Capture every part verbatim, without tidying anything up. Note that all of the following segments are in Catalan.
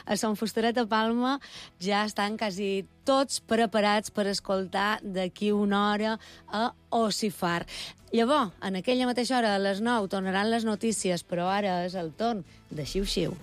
a Sant Fusteret de Palma ja estan quasi tots preparats per escoltar d'aquí una hora a Ocifar. Llavors, en aquella mateixa hora, a les nou, tornaran les notícies, però ara és el torn de Xiu-Xiu.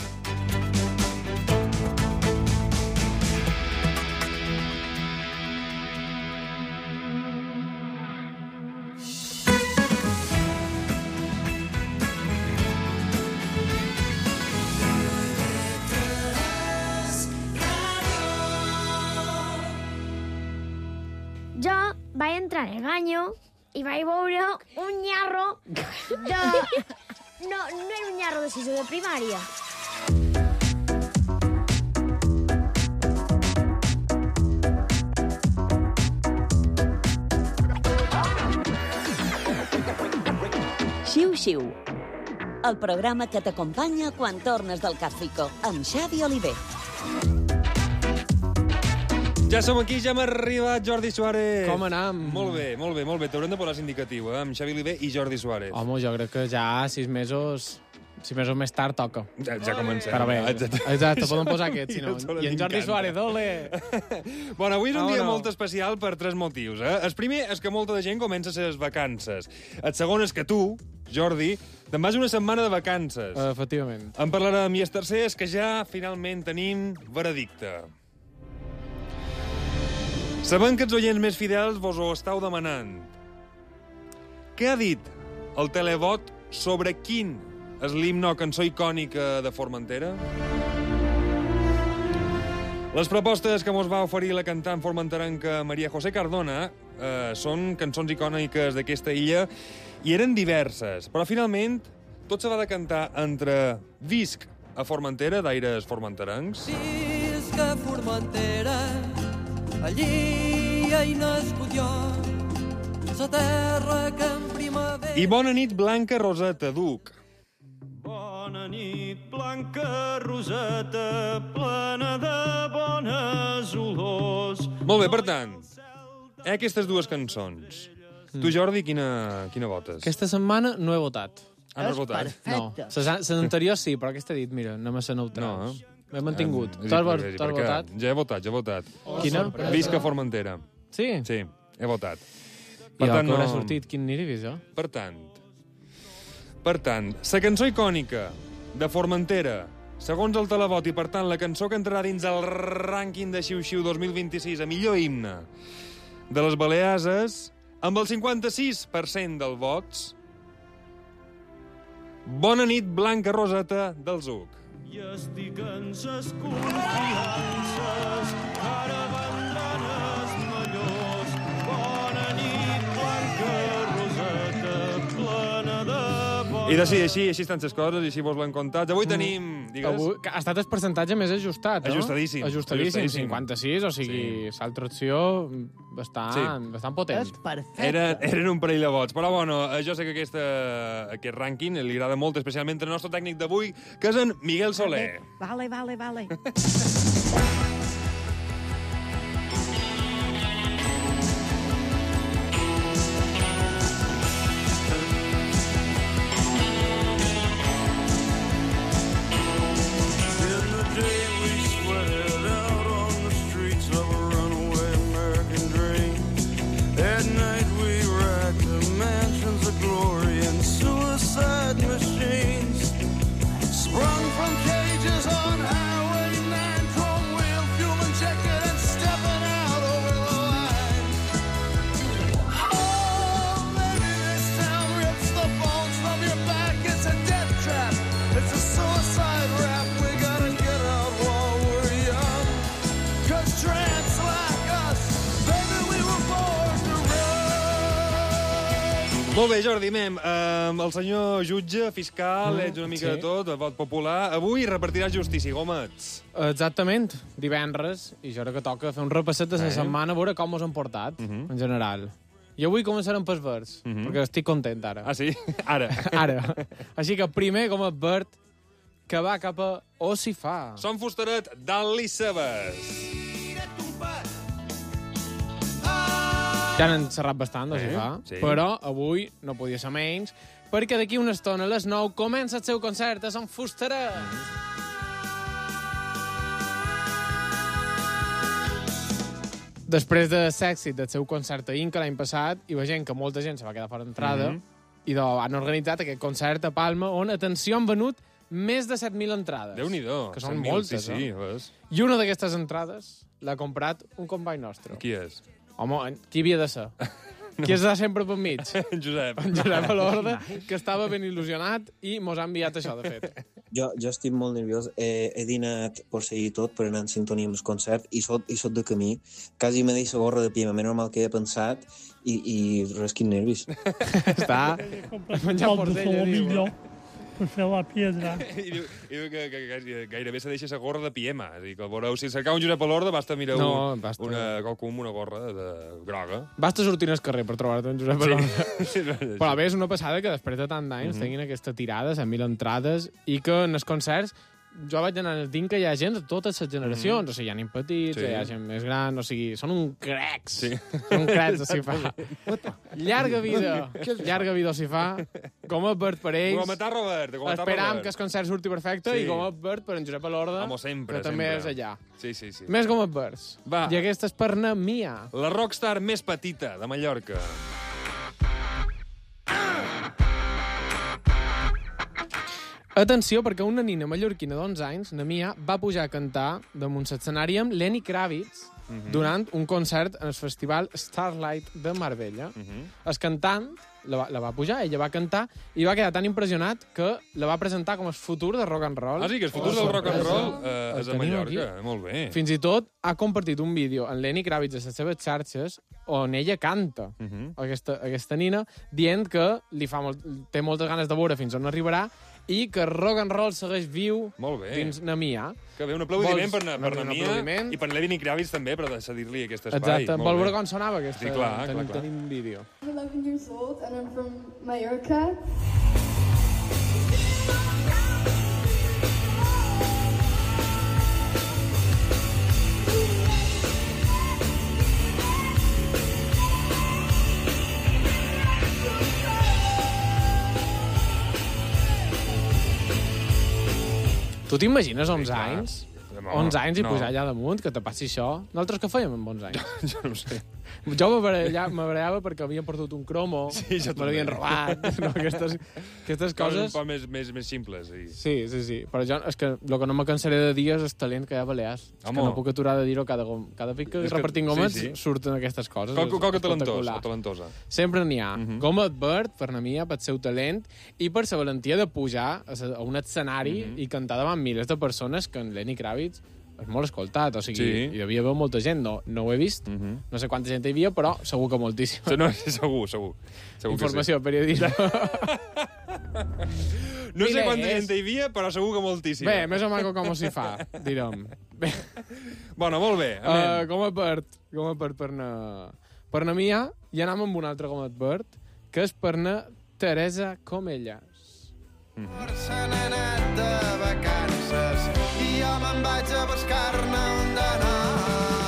Jo vaig entrar en el banyo i vaig veure un nyarro de... No, no era un nyarro de sisè de primària. Xiu-Xiu, el programa que t'acompanya quan tornes del Càfico, amb Xavi Oliver. Ja som aquí, ja hem arribat, Jordi Suárez. Com anam? Molt bé, molt bé, molt bé. T'haurem de posar indicatiu, eh? Amb Xavi Oliver i Jordi Suárez. Home, jo crec que ja sis mesos... Sis mesos més tard toca. Ja, ja comencem. Però bé, Exacte. exacte, podem posar aquest, si no. I en Jordi M'encanta. Suárez, ole! Bueno, avui és un Oh, dia no. molt especial per tres motius. Eh? El primer és que molta de gent comença les vacances. El segon és que tu, Jordi, te'n vas una setmana de vacances. Uh, efectivament. En parlarem. I el tercer és que ja finalment tenim veredicte. Sabem que els oients més fidels vos ho estàu demanant. Què ha dit el televot sobre quin és l'himne o cançó icònica de Formentera? Les propostes que mos va oferir la cantant formenterenca Maria José Cardona eh, són cançons icòniques d'aquesta illa i eren diverses, però finalment tot se va decantar entre Visc a Formentera, d'aires formenterencs, Visc a Formentera, allí he nascut jo, la terra que en primavera... i Bona nit, Blanca Roseta, Duc. Bona nit, blanca roseta, plena de bones olors. Molt bé, per tant, eh, aquestes dues cançons. Tu, Jordi, quina, quina votes? Aquesta setmana no he votat. Ah, no has votat? No. Les anteriors sí, però aquesta he dit, mira, anem a ser neutrals. No, eh? M'he mantingut. Eh, Tu has, per vot- què? tu has Per què? votat? Ja he votat, ja he votat. Quina? Visca Formentera. Sí? Sí, he votat. I el que haurà sortit, quin aniria vist, jo? Per tant, per tant, la cançó icònica de Formentera, segons el televot, i per tant la cançó que entrarà dins el rànquing de Xiu-Xiu dos mil vint-i-sis a millor himne de les Baleases, amb el cinquanta-sis per cent dels vots, Bona nit, Blanca Roseta, del Zuc. I estic en ses confiances, ara vendran els millors. Bona nit, blanca roseta, plena de bones... I de sí, així, així estan les coses, i així vos l'han contat. Avui tenim, digues... Avui, que ha estat el percentatge més ajustat, no? Ajustadíssim. Ajustadíssim, Ajustadíssim. cinquanta-sis, o sigui, Sí. l'altra opció bastant, Sí. bastant potent. És perfecte. Eren, eren un parell de vots. Però, bueno, eh, jo sé que aquesta, aquest rànquing li agrada molt, especialment al nostre tècnic d'avui, que és en Miguel Soler. Vale, vale, vale. In the day we sweated out on the streets of a runaway American dream. At night we racked the mansions of glory and suicide machines. Sprung from cages on Highway nine, chrome wheel, fuel injected and stepping out over the line. Oh, maybe this town rips the bones from your back. It's a death trap. It's a suicide rap. We gotta get out while we're young. 'Cause tramps like us, baby, we were born to run. Molt bé, Jordi, mem, eh, el senyor jutge, fiscal, mm, ets una mica sí. de tot, el vot popular. Avui repartiràs justícia, Gómez. Exactament, divendres, i jo crec que toca fer un repasset de la Eh? setmana, a veure com us han portat, Mhm. en general. I avui començarem pels verds, Mhm. perquè estic content ara. Ah, sí? Ara. Ara. Així que primer, com a verd, que va cap a Ocifar. Som Fusteret, dalt-li cebes. Ja n'han xerrat bastant Eh? d'Ocifar, Sí. però avui no podia ser menys, perquè d'aquí una estona a les nou comença el seu concert a Sant Fusteret. després de l'èxit del seu concert a Inca l'any passat, hi va gent que molta gent se va quedar fora d'entrada, Mhm. i doncs han organitzat aquest concert a Palma, on, atenció, han venut més de set mil entrades. Déu-n'hi-do. Que són set mil, moltes, sí, sí, eh? ves. I una d'aquestes entrades l'ha comprat un company nostre. Qui és? Home, qui havia de ser? Qui està sempre per mig? En Josep. En Josep Alorda, que estava ben il·lusionat i mos ha enviat això, de fet. Jo, jo estic molt nerviós. He, he dinat per seguir tot, per anar en sintonia amb el concert, i sóc, i sóc de camí. Quasi me deixo gorra de piema, més normal que he pensat, i, i res, quin nervis. Està menjant portella, diu. per fer la piedra. I diu, i diu que, que, que gairebé se deixa la gorra de piema. És a dir, que veureu, si cercau un Josep Alorda, basta mirar No, un, basta. una, qualcom, una gorra de groga. Basta sortir al carrer per trobar-te en Josep Alorda. Sí. Però bé, és una passada que després de tant d'anys Mhm. tinguin aquesta tirada, set mil entrades, i que en els concerts jo vaig anar al Dinca i hi ha gent de totes les generacions, Mhm. o sigui, hi ha nens petits, Sí. hi ha gent més gran, o sigui, són un crecs. Sí. Són un crecs de s'hi fa. Llarga vida, llarga vida s'hi fa. Com a Bert per ells. Com a matar Robert, com a matar Esperam Robert. que el concert surti perfecte Sí. i com a Bert per en Josep Alorda, Home, sempre, que també sempre. és allà. Sí, sí, sí. Més com a Berts. Va. I aquesta és per na Mia. La rockstar més petita de Mallorca. Atenció, perquè una nina mallorquina d'onze anys, na Mia, va pujar a cantar damunt l'escenari amb Lenny Kravitz Mhm. durant un concert en el festival Starlight de Marbella. Mhm. El cantant la va, la va pujar, ella va cantar i va quedar tan impressionat que la va presentar com el futur de rock and roll. Ah, sí, que el futur Oh, del rock and sorpresa. roll eh, El és a tenim Mallorca. aquí. Molt bé. Fins i tot ha compartit un vídeo en Lenny Kravitz a les seves xarxes on ella canta, Mhm. aquesta, aquesta nina, dient que li fa molt, té moltes ganes de veure fins on arribarà i que rock and roll segueix viu Molt bé. dins na Mia. Que bé, un aplaudiment Vols- per, na- per un la Mia aplaudiment? i per Lenny Kravitz també, per cedir-li aquest espai. Exacte, Molt vol bé. veure com sonava aquesta... Sí, clar, tenim, clar, clar. Tenim un vídeo. I'm eleven years old and I'm from Mallorca. Tu t'imagines onze clar. anys? Home, onze anys i no. pujar allà damunt, que te passi això? Nosaltres què fèiem amb onze anys? Jo no ho sé. Jo m'abaralla- m'abarallava perquè havien perdut un cromo, Sí, jo me l'havien també. robat, no? aquestes, aquestes Coses coses... un poc més, més, més simples. Sí. Sí, sí, sí. Però jo, és que el que no me cansaré de dir és el talent que hi ha a Balears. És que Home. no puc aturar de dir-ho cada, gom- cada pic que És que- repartim sí, gomets sí. surten aquestes coses. Qualque, És qualque talentós espectacular. o talentosa. Sempre n'hi ha. Mhm. Com a Advert, per na Mia, pel seu talent i per la valentia de pujar a, sa- a un escenari Mhm. i cantar davant milers de persones que en Lenny Kravitz és molt escoltat. O sigui, Sí. hi devia haver molta gent. No, no ho he vist. Mhm. No sé quanta gent hi havia, però segur que moltíssima. No, segur, segur. segur Informació, periodisme. Que sí. No sé Milers. quanta gent hi havia, però segur que moltíssima. Bé, més o menys com s'hi fa, direm. Bé, Bueno, molt bé. uh, Anem. com a Advert, com a Advert per na, per na Mia, i anem amb un altre com a Advert, que és per na Teresa Comelles. Se n'ha anat de vacances i jo me'n vaig a buscar-ne un de nou.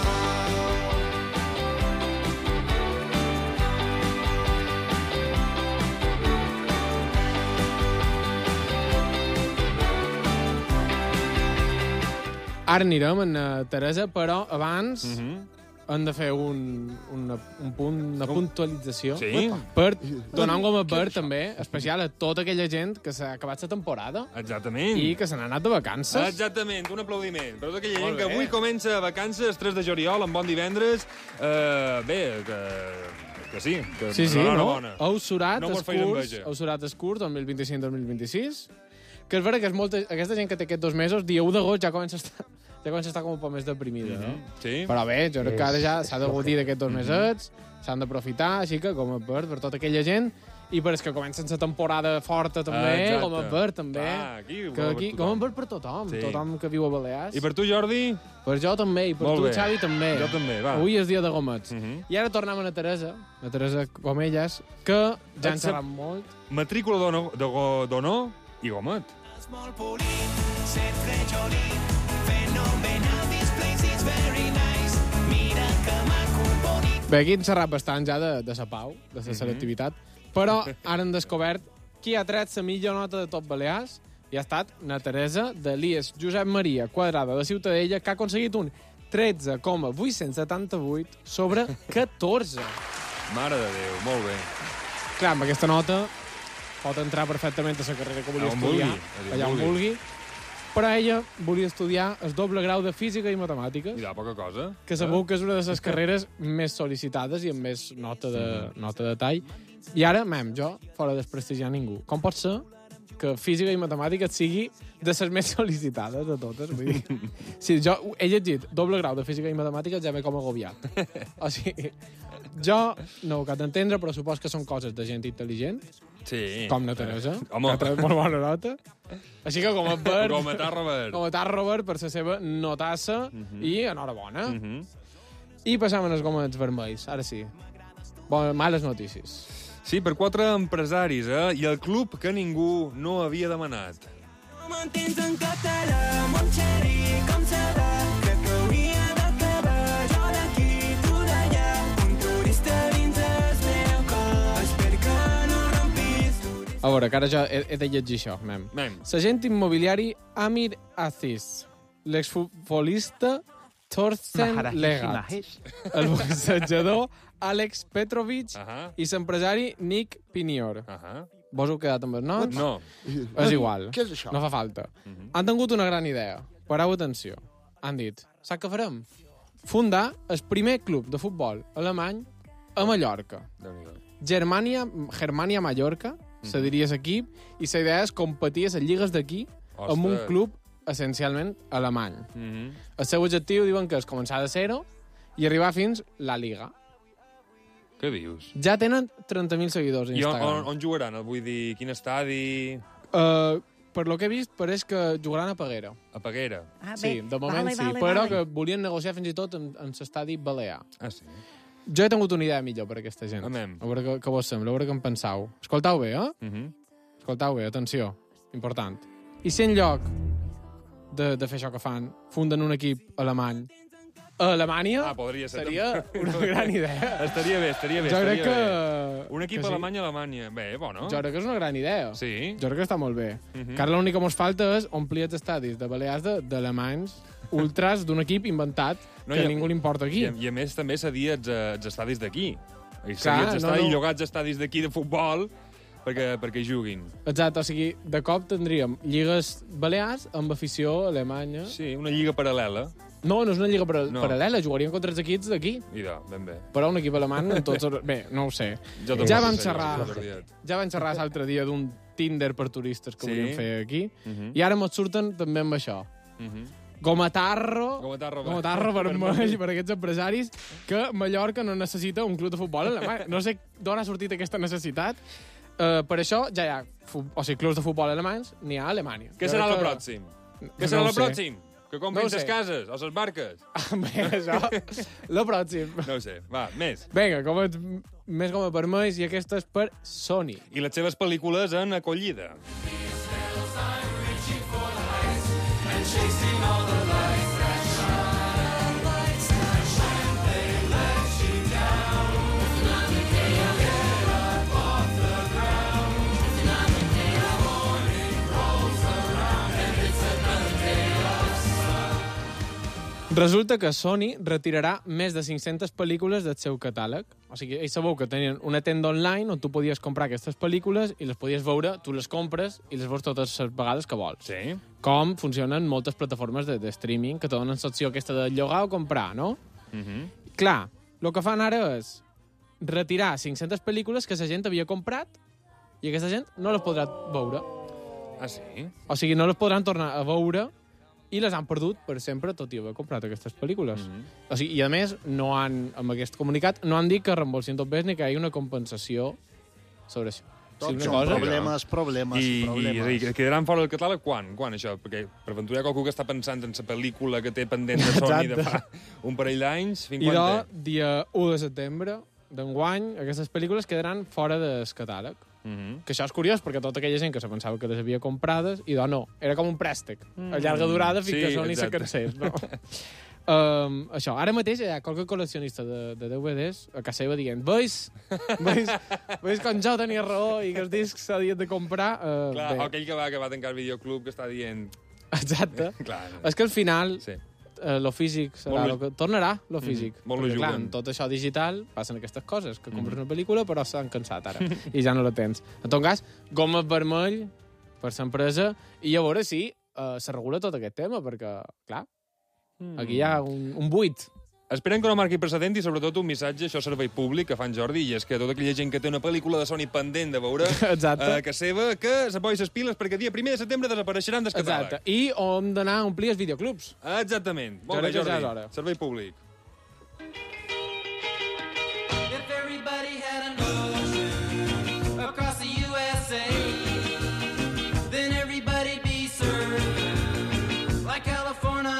Ara anirem en uh, Teresa, però abans Mhm. hem de fer un, una, un punt, una puntualització Sí? per donar un gom a Bert, també, especial a tota aquella gent que s'ha acabat la temporada Exactament. i que se n'ha anat de vacances. Exactament, un aplaudiment. Per tota aquella Molt gent que bé. avui comença vacances, tres de juliol, en bon divendres. Uh, bé, que, que sí. Que Sí, sí, no? enhorabona. Heu surat No no mos feis curs, enveja. heu surat el curs dos mil vint-i-cinc dos mil vint-i-sis, que és vera que és molta, aquesta gent que té aquests dos mesos, dia u d'agost ja comença a estar, ja comença a estar com un poc més deprimida, no? Sí? Però bé, jo crec que ara ja s'ha de gaudir d'aquests dos mesets, s'han d'aprofitar, així que com a Bert, per tota aquella gent, i per els que comencen la temporada forta també, Exacte. com a Bert també, Clar, aquí, que aquí, com a Bert per tothom, Sí. tothom que viu a Balears. I per tu, Jordi? Per jo també, i per Molt tu, bé. Xavi, també. Jo també, va. Avui és dia de gomets. Mhm. I ara tornem a la Teresa, la Teresa Comelles, que ja han Ets- xerrat molt. Matrícula d'honor de go- d'honor i gomet. Molt polit, set frejolit, fenomenal, this place is very nice. Mira que maco bonic. Bé, aquí hem xerrat bastant ja de, de sa pau, de la selectivitat, però ara hem descobert qui ha tret la millor nota de tot Balears i ha estat na Teresa de l'I E S Josep Maria Quadrada de Ciutadella, que ha aconseguit un tretze coma vuit-cents setanta-vuit sobre catorze. Mare de Déu, molt bé. Clar, amb aquesta nota pot entrar perfectament a la carrera que volia On estudiar, vulgui, allà on vulgui. vulgui. Però ella volia estudiar el doble grau de Física i Matemàtiques, Mira, poca cosa. que sabeu que és una de les carreres més sol·licitades i amb més nota de, nota de tall. I ara, mem, jo, fora desprestigiar ningú. Com pot ser que Física i Matemàtiques sigui de les més sol·licitades de totes? Vull dir, si jo he llegit doble grau de Física i Matemàtiques, ja ve com agobiat. O sigui, jo no ho acabo d'entendre, però supos que són coses de gent intel·ligent, Sí. com na Teresa, Home. que ha tret molt bona nota. Així que com a per... Com a t'ha, Robert. Com a t'ha, Robert, per la seva notassa Mhm. i enhorabona. Mhm. I passam als gomets vermells, ara sí. Bon, males notícies. Sí, per quatre empresaris, eh? I el club que ningú no havia demanat. Mantens en català, mon xeri, com serà? Crec que hauria d'acabar, jo d'aquí, tu d'allà, un turista dins el meu cor. Espero que no rompis. A veure, que ara jo he, he de llegir això, mem. Mem. L'agent immobiliari Amir Aziz, l'exfutbolista Thorsten Legat, el boxejador Alex Petrovic Ahà. i l'empresari Nick Pinior. Ahà. Vos heu quedat amb els noms? No. És igual. Què és això? No fa falta. Mhm. Han tingut una gran idea. Pareu atenció. Han dit, sap què farem? Fundar el primer club de futbol alemany a Mallorca. Déu-n'hi-do. Germania, Germania Mallorca, se diria l'equip, i la idea és competir a les lligues d'aquí amb un Ostres. club essencialment alemany. Mhm. El seu objectiu diuen que és començar de zero i arribar fins la Liga. Què dius? Ja tenen trenta mil seguidors a I on, Instagram. on, on jugaran? Vull dir, quin estadi? Uh, per lo que he vist, pareix que jugaran a Peguera. A Peguera. Ah, Sí, de moment vale, sí, vale, però vale. que volien negociar fins i tot en, en l'estadi Balear. Ah, sí? Jo he tingut una idea millor per aquesta gent. Amem. A veure què, què vos sembla, a veure què en pensau. Escoltau bé, eh? Mhm. Escoltau bé, atenció, important. I si en lloc de, de fer això que fan, funden un equip alemany a Alemanya, Ah, podria ser. seria també. una gran idea. Estaria bé, estaria bé. Jo crec estaria que... bé. Un equip que sí. alemany a Alemanya. Bé, bo, no? Jo crec que és una gran idea. Sí. Jo crec que està molt bé. Mhm. Que ara l'únic que ens falta és omplir els estadis de Balears de- d'alemanys ultras d'un equip inventat No, que i a a- ningú li importa aquí. I, a- I a més també cedir els, eh, els estadis d'aquí. I Clar, cedir els no, estadis, no. llogats estadis d'aquí de futbol perquè, perquè juguin. Exacte, o sigui, de cop tindríem lligues balears amb afició alemanya. Sí, una lliga paral·lela. No, no és una lliga paral No. paral·lela, jugarien contra els equips d'aquí. Idò, ben bé. Però un equip alemany en tots... els- Bé, no ho sé. Jo tampoc Ja ho vam sé, xerrar, jo tampoc. ja vam xerrar l'altre dia d'un Tinder per turistes que Sí. volíem fer aquí. Mhm. I ara mos surten també amb això. Mhm. Gomatarro, Gomatarro, Gomatarro vermell per aquests empresaris que Mallorca no necessita un club de futbol alemany. No sé d'on ha sortit aquesta necessitat. Uh, per això ja hi ha fu- o sigui, clubs de futbol alemanys, n'hi ha a Alemanya. Què Jo serà crec el que- pròxim? No Què serà ho el sé. pròxim? Que No comprin ho sé. les cases o les barques? Bé, això, lo pròxim. No ho sé. Va, més. Vinga, com ets més com a vermells i aquesta és per Sony. I les seves pel·lícules en acollida. Resulta que Sony retirarà més de cinc-centes pel·lícules del seu catàleg. O sigui, ells sabeu que tenien una tenda online on tu podies comprar aquestes pel·lícules i les podies veure, tu les compres i les veus totes les vegades que vols. Sí. Com funcionen moltes plataformes de, de streaming que te donen l'opció aquesta de llogar o comprar, no? Mhm. Clar, el que fan ara és retirar cinc-centes pel·lícules que la gent havia comprat i aquesta gent no les podrà veure. Ah, sí? O sigui, no les podran tornar a veure i les han perdut per sempre, tot i haver comprat aquestes pel·lícules. Mhm. O sigui, i a més, no han, amb aquest comunicat, no han dit que reembolsin tot bé ni que hi hagi una compensació sobre això. Tot Sí, una són cosa... problemes, problemes, I, i, problemes. és a dir, quedaran fora del catàleg quan? Quan, això? Perquè per aventura hi ha qualcú que està pensant en la pel·lícula que té pendent de Sony de fa un parell d'anys. Fins I quan de, té? dia u de setembre d'enguany, aquestes pel·lícules quedaran fora del catàleg. Mhm. Que això és curiós, perquè tota aquella gent que se pensava que les havia comprades, i doncs no, era com un préstec. A llarga durada fins Sí, que Sony se exacte. cansés. No? um, això, ara mateix hi ha qualque col·leccionista de, de D V Ds a casa seva dient veus, veus, veus com jo tenia raó i que els discs s'havien de comprar. Uh, Clar, bé, aquell que va, que va tancar el videoclub que està dient... exacte. Clar, És que al final sí. eh, lo físic serà Molt lo que... tornarà lo físic. Mm, molt perquè, clar, jugant. amb tot això digital passen aquestes coses, que compres Mm. una pel·lícula però s'han cansat ara i ja no la tens. En tot cas, goma vermell per l'empresa i a veure si eh, se regula tot aquest tema, perquè, clar, aquí hi ha un, un buit. Esperem que no marqui precedent i sobretot un missatge, això servei públic, que fa en Jordi, i és que tota aquella gent que té una pel·lícula de Sony pendent de veure Exacte. eh, que seva, que se posi les piles perquè dia primer de setembre desapareixeran del catàleg. Exacte. I on d'anar a omplir els videoclubs. Exactament. Molt Jo bé, crec que ja Jordi. és hora. Servei públic. If everybody had an ocean across the U S A, then everybody'd be served like California.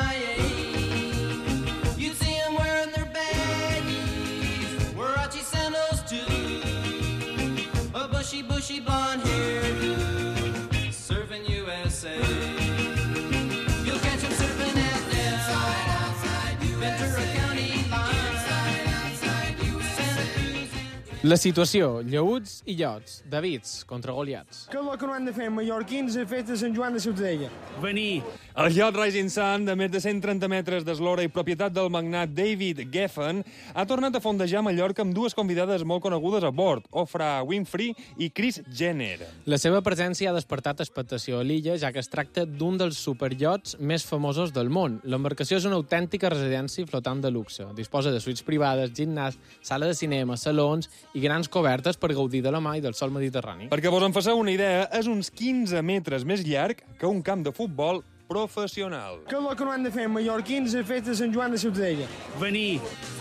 You'd see them wearing their baggies, Warachi sandals too, a bushy, bushy blonde hairdo, surfing U S A. You'll catch them surfing at Nell, Ventura County line. La situació, lleuts i llots, Davids contra Goliats. Què és el que no han de fer mallorquins a festa de Sant Joan de Ciutadella? Venir. El yacht Rising Sun, de més de cent trenta metres d'eslora i propietat del magnat David Geffen, ha tornat a fondejar a Mallorca amb dues convidades molt conegudes a bord, Oprah Winfrey i Kris Jenner. La seva presència ha despertat expectació a l'illa, ja que es tracta d'un dels superiots més famosos del món. L'embarcació és una autèntica residència flotant de luxe. Disposa de suites privades, gimnàs, sala de cinema, salons i grans cobertes per gaudir de la mar i del sol mediterrani. Perquè vos en faceu una idea, és uns quinze metres més llarg que un camp de futbol professional. Què és el que no han de fer mallorquins a festa de Sant Joan de Ciutadella? Venir.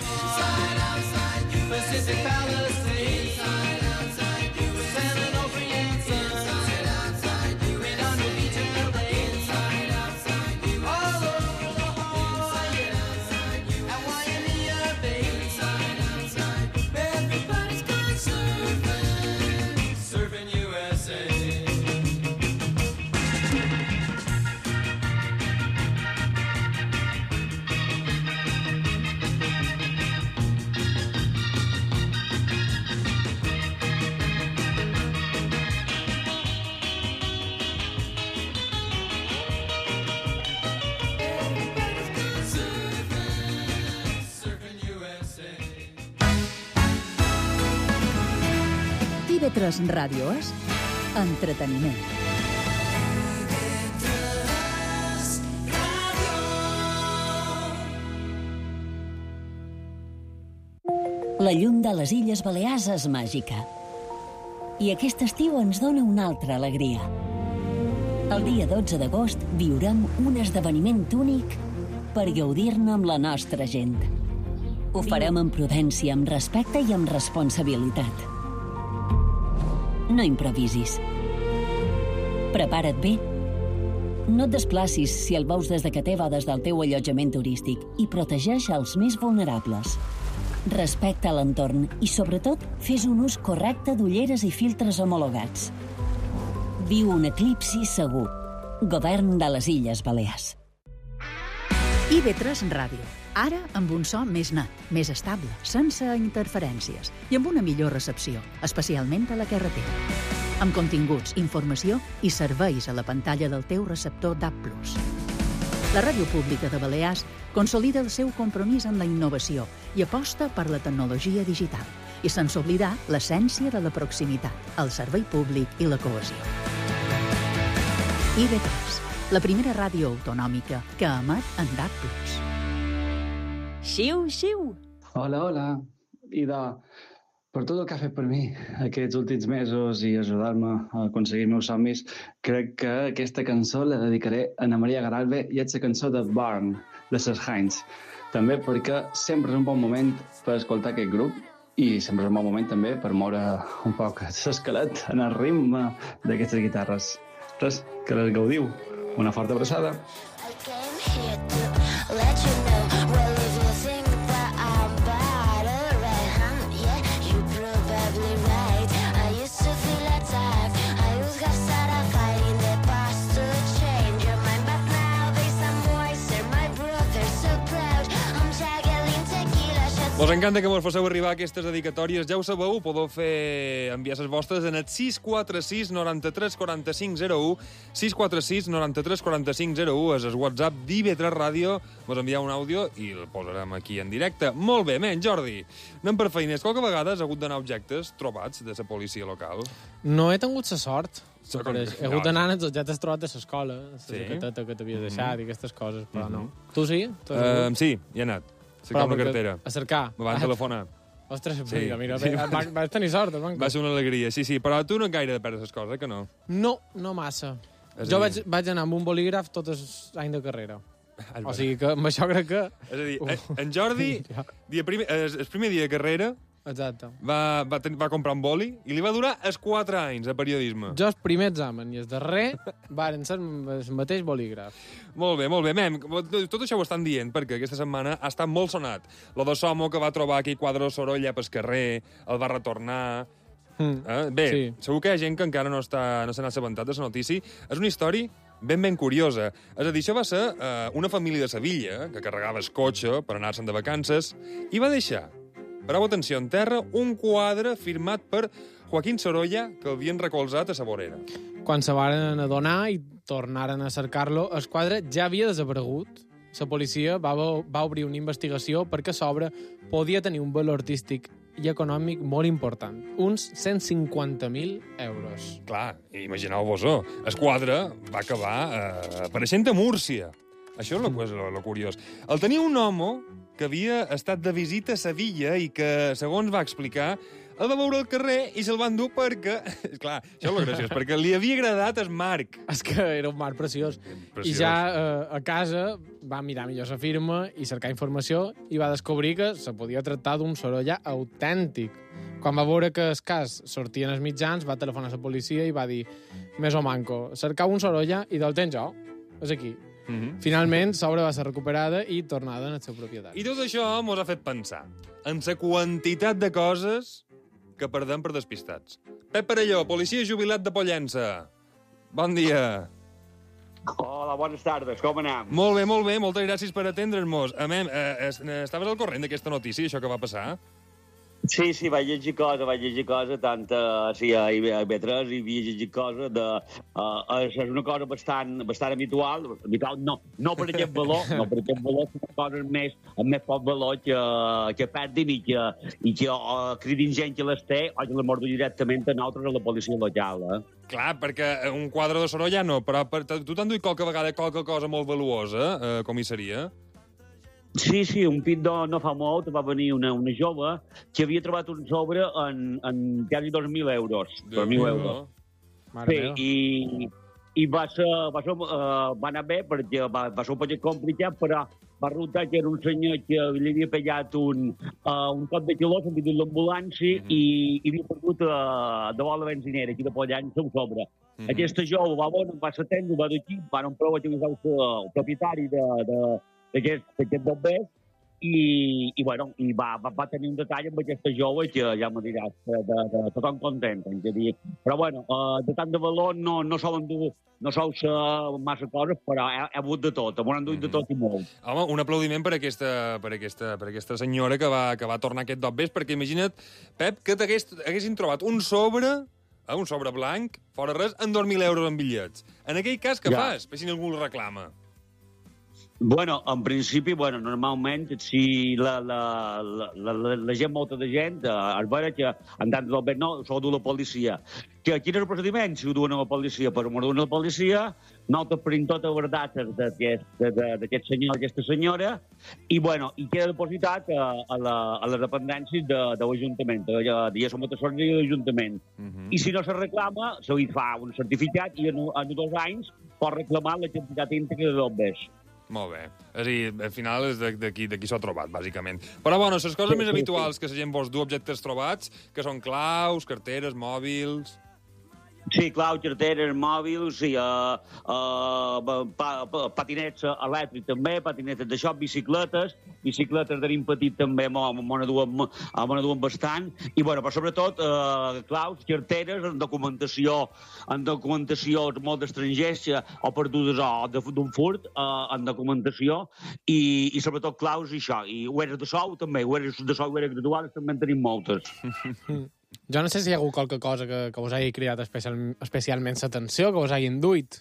Pacific Palisades, San Onofre and Sons, Redondo Beach and L A, all over La Jolla, at Waimea Bay. Everybody's gone surfing, surfing U S A. I V tres Ràdio és entreteniment. La llum de les Illes Balears és màgica. I aquest estiu ens dona una altra alegria. El dia dotze d'agost viurem un esdeveniment únic per gaudir-ne amb la nostra gent. Ho farem amb prudència, amb respecte i amb responsabilitat. No improvisis. Prepara't bé. No et desplacis si el veus des de que té o des del teu allotjament turístic i protegeix els més vulnerables. Respecta l'entorn i, sobretot, fes un ús correcte d'ulleres i filtres homologats. Viu un eclipsi segur. Govern de les Illes Balears. I V tres Ràdio. Ara amb un so més net, més estable, sense interferències i amb una millor recepció, especialment a la carretera. Amb continguts, informació i serveis a la pantalla del teu receptor D A B plus. La Ràdio Pública de Balears consolida el seu compromís amb la innovació i aposta per la tecnologia digital i sense oblidar l'essència de la proximitat, el servei públic i la cohesió. I V tres, la primera ràdio autonòmica que emet en D A B plus. Xiu, xiu. Hola, hola. Ida, per tot el que ha fet per mi aquests últims mesos i ajudar-me a aconseguir els meus somnis, crec que aquesta cançó la dedicaré a Ana Maria Garalbe i és la cançó de Burn, de les Heinz. També perquè sempre és un bon moment per escoltar aquest grup i sempre és un bon moment també per moure un poc l'esquelet en el ritme d'aquestes guitarres. Res, que les gaudiu. Una forta abraçada. Shots Vos encanta que mos fasseu arribar aquestes dedicatòries. Ja ho sabeu, podeu fer enviar les vostres en el sis quatre sis noranta-tres quaranta-cinc zero u. sis quatre sis noranta-tres quaranta-cinc zero u és el WhatsApp d'I V tres Ràdio. Vos enviar un àudio i el posarem aquí en directe. Molt bé, men, Jordi. Anem per feines. Qualque vegada has hagut d'anar objectes trobats de la policia local? No he tingut la sort. Com- He hagut d'anar als objectes trobats de l'escola, la Sí? jaqueteta que t'havies deixat Mhm. i aquestes coses, però Mhm. no. Tu sí? Tu has Uh, hagut? sí, hi he anat. Cercar una perquè- cartera. A cercar? Me van Ah, telefonar. Ostres, Sí. mira, mira, Sí. bé, vas, vas tenir sort, el banco. Va ser una alegria, sí, sí. Però tu no gaire de perdre les coses, eh, que no? No, no massa. És Jo a vaig, dir- vaig anar amb un bolígraf tot l'any de carrera. És O sigui que amb això crec que... És a dir, en- en Jordi, dia primer, el, el primer dia de carrera, Exacte. va, va, ten, va comprar un boli i li va durar els quatre anys a periodisme. Jo el primer examen i el darrer varen ser el mateix bolígraf. Molt bé, molt bé. Mem, tot això ho estan dient perquè aquesta setmana ha estat molt sonat. Lo de Somo, que va trobar aquell quadre de Sorolla pel carrer, el va retornar... Mm. Eh? Bé, Sí. segur que hi ha gent que encara no està no se n'ha assabentat de la notícia. És una història ben, ben curiosa. És a dir, això va ser eh, una família de Sevilla que carregava el cotxe per anar-se'n de vacances i va deixar, pareu atenció, en terra, un quadre firmat per Joaquín Sorolla que l'havien recolzat a sa vorera. Quan se varen adonar i tornaren a cercar-lo, el quadre ja havia desaparegut. La policia va, va obrir una investigació perquè l'obra podia tenir un valor artístic i econòmic molt important, uns cent cinquanta mil euros. Clar, imagineu-vos-ho. El quadre va acabar eh, apareixent a Múrcia. Això és lo, és lo, lo curiós. El tenia un home que havia estat de visita a Sevilla i que, segons va explicar, el va veure al carrer i se'l van dur perquè... Clar, això és lo graciós, perquè li havia agradat el marc. És que era un mar preciós. Preciós. I ja eh, a casa va mirar millor la firma i cercar informació i va descobrir que se podia tractar d'un Sorolla autèntic. Quan va veure que el cas sortia en els mitjans, va telefonar a la policia i va dir més o manco, cercau un Sorolla i del tens jo. És aquí. Mm -hmm. Finalment, l'obra va ser recuperada i tornada en el seu propietat. I tot això mos ha fet pensar en la quantitat de coses que perdem per despistats. Pep Parelló, policia jubilat de Pollença. Bon dia. Hola, bones tardes, com anem? Molt bé, molt bé, moltes gràcies per atendre'ns. Amem, eh, eh, estaves al corrent d'aquesta notícia, això que va passar? Sí, sí, vaig llegir cosa, vaig llegir cosa, tant a, sí, a I V tres i havia llegit cosa de... Uh, és una cosa bastant, bastant habitual, habitual no, no per aquest valor, no per aquest valor, sinó coses més, amb més poc valor que, que perdin i que, i que uh, cridin gent que les té o que la morden directament a nosaltres a la policia local, eh? Clar, perquè un quadre de Sorolla no, però per, tu t'han duit qualque vegada qualque cosa molt valuosa, eh, comissaria? Sí, sí, un pit de no fa molt va venir una, una jove que havia trobat un sobre en, en quasi dos mil euros. dos mil euros. Mare Sí, meva. i, i va, ser, va, ser, uh, va anar bé perquè va, va ser un poc complicat, però va resultar que era un senyor que li havia pegat un, uh, un cop de quilò, s'ha vingut l'ambulància mm -hmm. i, i havia perdut uh, de bola benzinera aquí de Pollença seu sobre. Mm -hmm. Aquesta jove va bona, va s'atendre, va d'aquí, van provar que era el propietari de, de, d'aquest bombers i, i, bueno, i va, va, va tenir un detall amb aquesta jove que ja m'ho diràs, de, de, de tothom content. Dir. Però, bueno, uh, de tant de valor no, no solen dur, no sol ser massa coses, però he, he hagut de tot, m'ho han duit de tot i molt. Home, un aplaudiment per aquesta, per aquesta, per aquesta senyora que va, que va tornar aquest dobbers, perquè imagina't, Pep, que t'haguessin trobat un sobre, eh, un sobre blanc, fora res, en dos mil euros en bitllets. En aquell cas, què Ja. fas? Per si ningú el reclama. Bueno, en principi, bueno, normalment, si la, la, la, la, la, la gent, molta de gent, eh, es veure que en tant del bé no, s'ho du la policia. Que quin és el procediment? Si ho duen a la policia, però m'ho duen a la policia, nosaltres prim totes les dates d'aquest senyor, d'aquesta senyora, i, bueno, i queda depositat a, a, la, a les dependències de, de l'Ajuntament, de, de la Somatosòria de l'Ajuntament. Mm -hmm. I si no se reclama, se li fa un certificat i en, en dos anys pot reclamar la quantitat íntegra de bombers. Molt bé. És a dir, al final és d'aquí d'aquí s'ho ha trobat, bàsicament. Però, bueno, les coses Sí, més sí, habituals que la gent vos du objectes trobats, que són claus, carteres, mòbils... Sí, clau, carteres, mòbils, i uh, uh, pa, pa, patinets elèctrics també, patinets d'això, bicicletes, bicicletes de nin petit també m'ho n'aduen bastant, i bueno, però sobretot, uh, claus, carteres, en documentació, en documentació molt d'estrangers o perdudes o d'un furt, uh, en documentació, i, i sobretot claus i això, i ueres de sou també, ueres de sou i ueres graduades també en tenim moltes. Jo no sé si hi ha hagut qualque cosa que, que us hagi cridat especial, especialment l'atenció, que us hagi induït.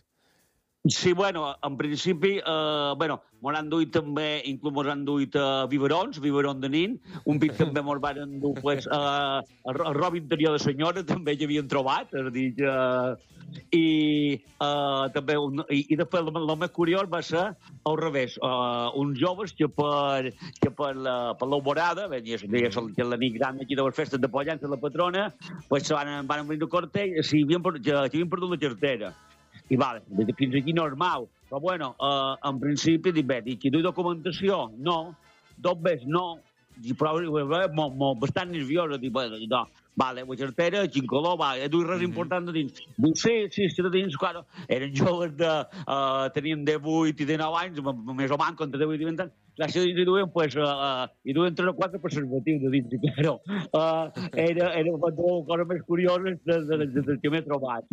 Sí, bueno, en principi, eh, bueno, mos han duit també, inclús mos han duit uh, biberons, biberon de nin, un pic també mos van endur, pues, uh, el, el rob interior de senyora també hi havien trobat, és a dir, uh, i uh, també, un, i, i després el, el més curiós va ser al revés, uh, uns joves que per, que per la, per l'alborada, venia la nit gran aquí de les festes de Pollença, la patrona, pues se van, van obrir el cortell, si havien, que, que havien perdut la cartera. I vale, fins aquí normal. Però bueno, eh, en principi, dic bé, dic, hi duia documentació? No. Dos ves, no. I però, molt, molt, bastant nerviosa, dic, bé, no. Vale, la cartera, quin color, va, he duit res important de dins. Diu, sí, sí, sí, de dins, claro. Eren joves de... Uh, tenien de vuit i de nou anys, més o menys, entre divuit i vint anys. Gràcies a dins hi duien, pues, uh, hi duien tres o quatre preservatius de dins, i claro. Uh, era, era una cosa més curiosa de, de, de, de que m'he trobat.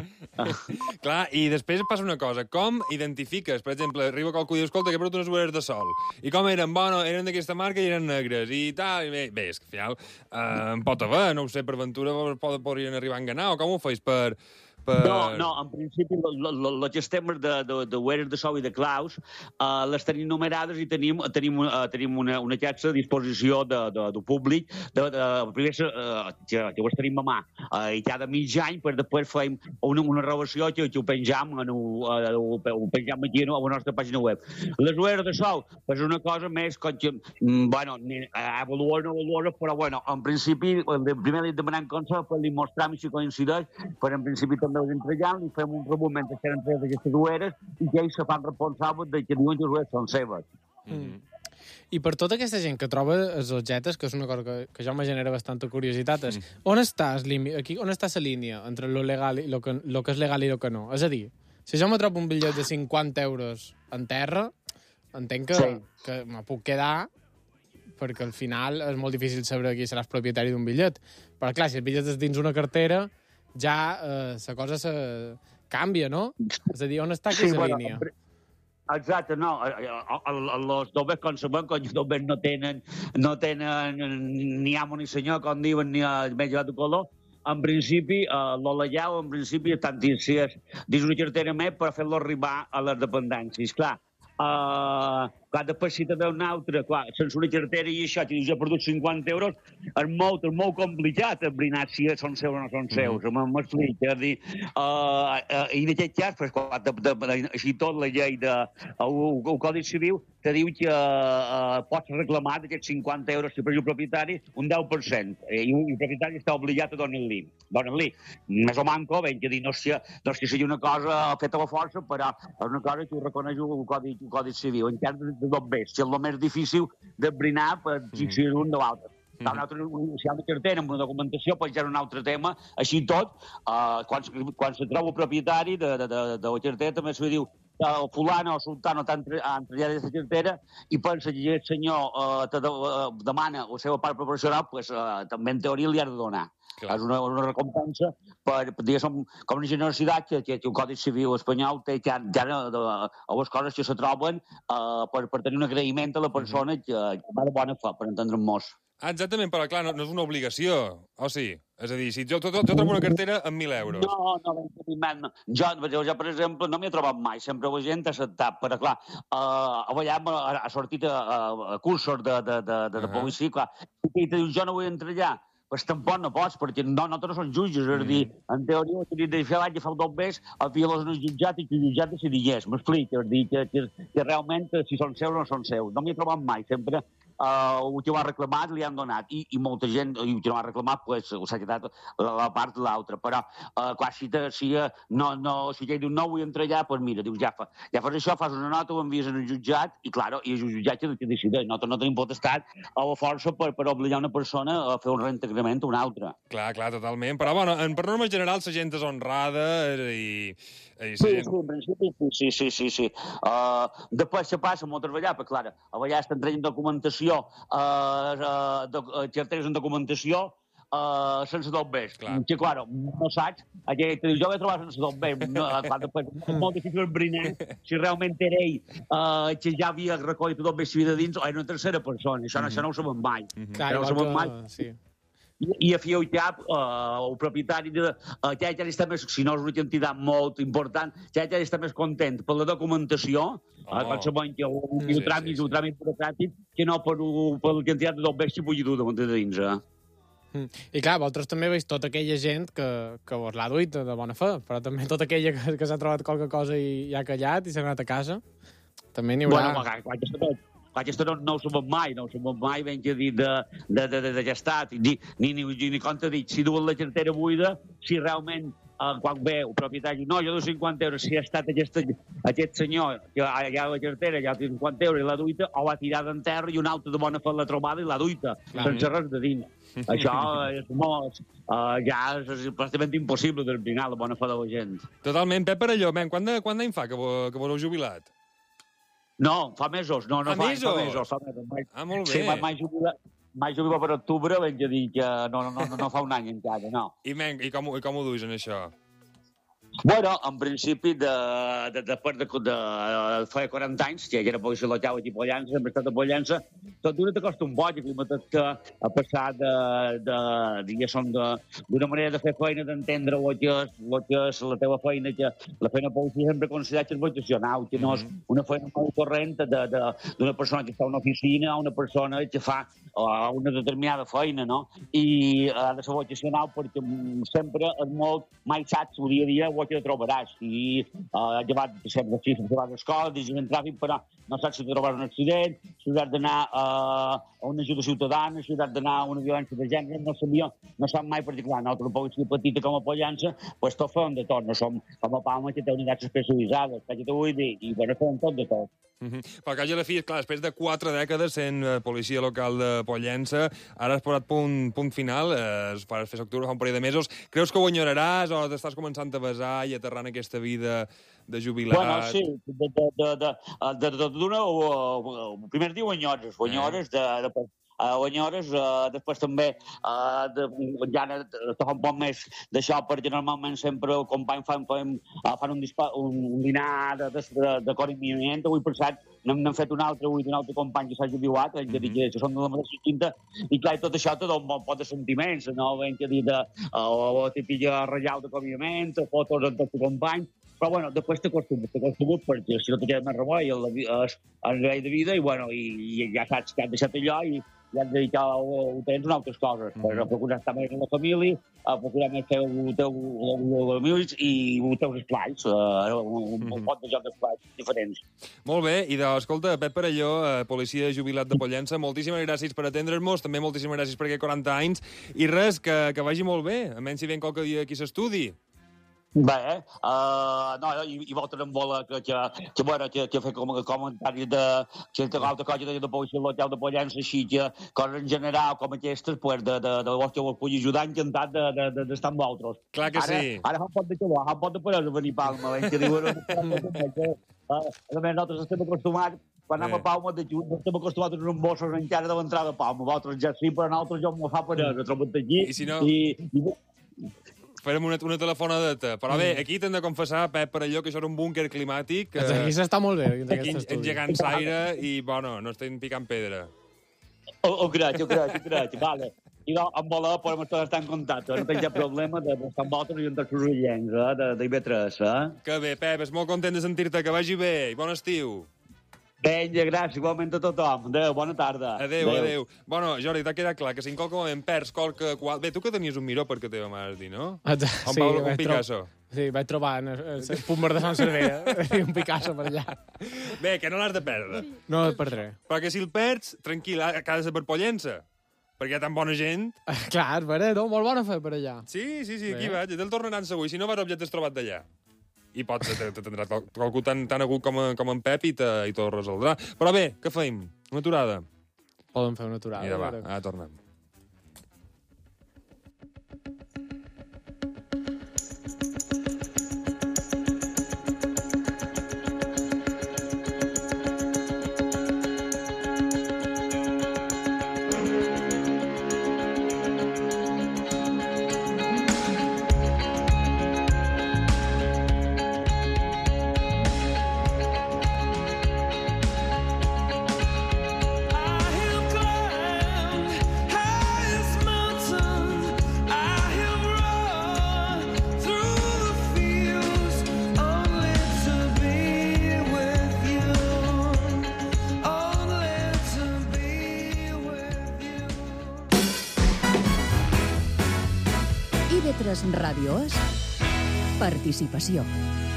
Clar, i després passa una cosa. Com identifiques, per exemple, arriba qualcú i diu, escolta, que he perdut unes ulleres de sol. I com eren? Bueno, eren d'aquesta marca i eren negres. I tal, i bé, bé és que al final uh, en pot haver, no ho sé, per aventura podrien arribar a enganar, o com ho feis per... Per... No, no, en principi les sistemes de, de, de ueres de sou i de claus uh, les tenim numerades i tenim, tenim, uh, tenim una, una xarxa a disposició de, de, de públic. De, de, primer, uh, que, que ho tenim a mà uh, i cada mig any, per després fem una, una relació que, que ho penjam, en, uh, ho, ho penjam aquí a la nostra pàgina web. Les ueres de sou pues, és una cosa més com que, bueno, avaluar no avaluar, però bueno, en principi, primer li demanem consell per li mostrar si coincideix, però en principi també els entregam i fem un rebut que eren tres d'aquestes ueres i que ells se fan responsables de que diuen que les ueres són seves. Mm. I per tota aquesta gent que troba els objectes, que és una cosa que, que ja me genera bastanta curiositat, és mm. on està aquí, on està la línia entre lo legal i lo que, lo que és legal i lo que no? És a dir, si jo me trobo un bitllet de cinquanta euros en terra, entenc que, sí. que me puc quedar perquè al final és molt difícil saber qui seràs propietari d'un bitllet. Però clar, si el bitllet és dins una cartera, ja eh, la cosa se canvia, no? És a dir, on està aquesta sí, bueno, línia? Exacte, no. Els dobbers, com sabem, que els dobbers no tenen, no tenen ni amo ni senyor, com diuen, ni més llevat de color. En principi, eh, l'olejau, en principi, estan dins, dins una cartera més per fer-lo arribar a les dependències. Clar, Uh, clar, després si te ve una altra, clar, sense una cartera i això, si ha perdut cinquanta euros, és molt, és molt complicat esbrinar si són seus o no són seus, mm. m'explico, és a dir, uh, uh, i en aquest cas, pues, clar, de, de, de, així tot la llei de, el, el Codi Civil te diu que uh, pots reclamar d'aquests cinquanta euros si per el propietari un deu per cent, i el propietari està obligat a donar-li, donar-li, més o manco, ben, que dir, no sé, no sé si sigui una cosa feta a la força, però és una cosa que ho reconeix el Codi el Codi Civil, en cas de dobbers, que és el més difícil d'esbrinar per si és un de l'altre. Mm. Un altre, si hi ha una cartera amb una documentació, pues ja és un altre tema. Així tot, uh, quan, quan se troba el propietari de, de, de, de la cartera, també se diu el fulano o sultano t'ha entregat aquesta cartera i pensa que el senyor uh, te de, uh, demana la seva part proporcional, pues, uh, també en teoria li has de donar. Clar. És una, una recompensa per, diguéssim, com una generositat que, que, que el Codi Civil espanyol té que hi ha a les coses que se troben uh, per, per tenir un agraïment a la persona que, que va de bona fe, per entendre'ns. Ah, exactament, però clar, no, no és una obligació, o sí? És a dir, si jo, jo, jo trobo una cartera amb mil euros... No, no, no, jo, jo, per exemple, no m'hi he trobat mai, sempre la gent ha acceptat, però clar, uh, a vegades ha, ha sortit a, a, a cursos de, de, de, de, de uh -huh. policia, clar, i te dius, jo no vull entrar allà, pues tampoc no pots, perquè no, nosaltres no som jutges, és a dir, en teoria ho tenies de fer l'any que fa dos mesos, el dia-los en el jutjat i que el jutjat decidigués, m'explica, és a dir, que, que, que realment si són seus o no són seus. No m'hi he trobat mai, sempre uh, ho que ho ha reclamat li han donat, i, i molta gent, i ho que no ha reclamat, pues, s'ha quedat la, la part de l'altra. Però, uh, clar, si, te, si, uh, no, no, si ja diu no vull entrar allà, pues mira, dius, ja, fa, ja fas això, fas una nota, ho envies en el jutjat, i, claro, i el jutjat que decideix. Nosaltres no tenim potestat a la força per, per obligar una persona a fer un reintegrament a una altra. Clar, clar, totalment. Però, bueno, en, per norma general, la gent és honrada i... i Sí, gent... sí, en principi, sí, sí, sí, sí. Uh, després se passa moltes vegades, perquè, clar, a vegades estan traient documentació, uh, uh, doc, uh, carteres en documentació, uh, sense dobbers. Que, clar, no saps, aquell te diu, jo vaig trobar sense dobbers. No, clar, després, és molt difícil esbrinar si realment era ell uh, que ja havia recollit dobbers si havia de dins, o era una tercera persona. Això, mm -hmm. això no ho sabem mai. Mm -hmm. Clar, no ho sabem mai. Sí. I, i a fi i cap, uh, el propietari de, uh, ja, ja està més, si no és una quantitat molt important, ja, ja està més content per la documentació, oh. uh, qualsevol que un sí, tràmit, sí, sí. un tràmit burocràtic, que no per, per la quantitat de dobbers que pugui dur de dins. Eh? Mm. I clar, vosaltres també veus tota aquella gent que, que vos l'ha duit de bona fe, però també tota aquella que, que s'ha trobat qualque cosa i, i ha callat i s'ha anat a casa. També n'hi haurà... Bueno, clar, clar, aquesta tot. Aquesta no, no ho sabem mai, no ho sabem mai, ben que dir de, de, de, de, de gestat, ni, ni, ni, ni com t'he dit, si duen la cartera buida, si realment, eh, quan ve el propietari, no, jo dono cinquanta euros, si ha estat aquest, aquest senyor, que ha, ha la cartera, ja ha cinquanta euros i la duita, o va tirar d'en terra i un altre de bona fe l'ha trobada i la duita, clar, sense res de dins. Això és molt, uh, ja és, és pràcticament impossible d'esbrinar la bona fe de la gent. Totalment. Pep Perelló, men, quant d'any fa que vos, que vos heu jubilat? No, fa mesos, no, no fa, mesos? fa mesos. Fa mesos. Ah, molt bé. Sí, m'he jubilat, jubilat per octubre, vaig a dir que no, no, no, no fa un any encara, no. I, men, i, com, i com ho duis, en això? Bueno, en principi, de, de, després de, de, de fa quaranta anys, que ja era policia local aquí a Pollença, sempre he estat a Pollença, tot d'una te costa un boig, aquí m'ha a passar de, de, diguéssim, d'una manera de fer feina, d'entendre el que, és, el que és la teva feina, que la feina policia sempre considera que és vocacional, que no és una feina molt corrent d'una persona que està a una oficina o una persona que fa uh, una determinada feina, no? I ha de ser vocacional perquè sempre és molt, mai saps, el dia a dia, que trobaràs. I uh, llevat, sempre sí, sempre vas a l'escola, dins en tràfic, però no saps si trobaràs un accident, si hauràs d'anar uh, a una ajuda ciutadana, si hauràs d'anar a una violència de gènere, no sabia, no sap mai, perquè clar, nosaltres, una policia petita com a Pollença, doncs tot fem de tot, no som com a Palma, que té unitats especialitzades, que t'ho vull dir, i bueno, fem tot de tot. Mm -hmm. Però que a la fi, clar, després de quatre dècades sent uh, policia local de Pollença, ara has posat punt, punt final, eh, faràs fer octubre fa un parell de mesos. Creus que ho enyoraràs o t'estàs començant a basar i aterrant aquesta vida de jubilat? Bueno, sí, de, de, de, de, de, de, d'una, el primer dia ho enyores, ho enyores de, de, Uh, guanyores, uh, després també uh, de, ja fa un poc més d'això, perquè normalment sempre el company fan, fan, uh, fan un, dispa, un, un dinar d'acolliment. Avui passat n'hem fet un altre, avui d'un altre company que s'ha jubilat, mm -hmm. que, que són de la mateixa quinta, i clar, tot això te dona un bon pot de sentiments, no? Ben que dir de uh, la típica ratllada d'acolliment, fotos amb tots els companys, però bueno, després t'acostumes, t'acostumes perquè si no te queda més remei el, el, el nivell de vida i bueno, i, i ja saps que has deixat allò i ja has dedicat ho tens a altres coses. Mm -hmm. Però procurar estar més amb la família, a procurar més fer el teu amics i els teus esplais, uh, un, un pot de joc d'esplais diferents. Molt bé, i d'escolta, Pep Perelló, eh, policia jubilat de Pollença, moltíssimes gràcies per atendre'ns, també moltíssimes gràcies per aquests quaranta anys, i res, que, que vagi molt bé, a menys si ven qualque dia aquí s'estudi. Bé, uh, no, i, i vosaltres em vola que, que, que, bueno, que, que fer com a comentari de que l'altra cosa de, de policia local de Pollença, així que coses en general com aquestes, pues, de, de, de, de vos que vos pugui ajudar, encantat d'estar de, de, de amb vosaltres. Clar que ara, sí. Ara fa un pot de calor, fa un pot de poder venir a Palma, eh, que diuen, uh, a més, nosaltres estem acostumats, quan anem a Palma de juny, estem acostumats a uns bossos encara de l'entrada a Palma, vosaltres ja sí, però nosaltres ja m'ho fa per a trobar aquí. I si no... I, i, farem una, una telefonadeta. Però bé, aquí t'hem de confessar, Pep Perelló, que això era un búnquer climàtic. Eh, aquí s'està molt bé. Aquí engegant l'aire i, bueno, no estem picant pedra. Ho crec, ho crec, ho crec. Vale. I no, amb voler podem estar en contacte. No tinc cap problema d'estar amb vosaltres i amb els ullens, eh, d'I B tres, eh? Que bé, Pep, és molt content de sentir-te. Que vagi bé i bon estiu. Vinga, gràcies, igualment a tothom. Adéu, bona tarda. Adéu, adéu. Bueno, Jordi, t'ha quedat clar que si en qualque moment perds qualque... qual... Bé, tu que tenies un miró perquè teva mare has dit, no? Ah, Un sí, Pablo, un vaig Picasso. tro- Sí, vaig trobar en el, el Pumber de Sant Cervera un Picasso per allà. Bé, que no l'has de perdre. No el perdré. Perquè si el perds, tranquil, ha ha de ser per Pollença. Perquè hi ha tan bona gent. Clar, és vera, no? Molt bona fe per allà. Sí, sí, sí, aquí Bé. vaig. Te'l tornaran segur. I si no, vas objectes trobat d'allà. I pot ser, te, te tindràs qual- qualcú tan, tan agut com, a- com en Pep i te, i t'ho resoldrà. Però bé, què feim? Una aturada? Poden fer una aturada. Mira, va, ara. ara tornem. I V tres Ràdio és participació.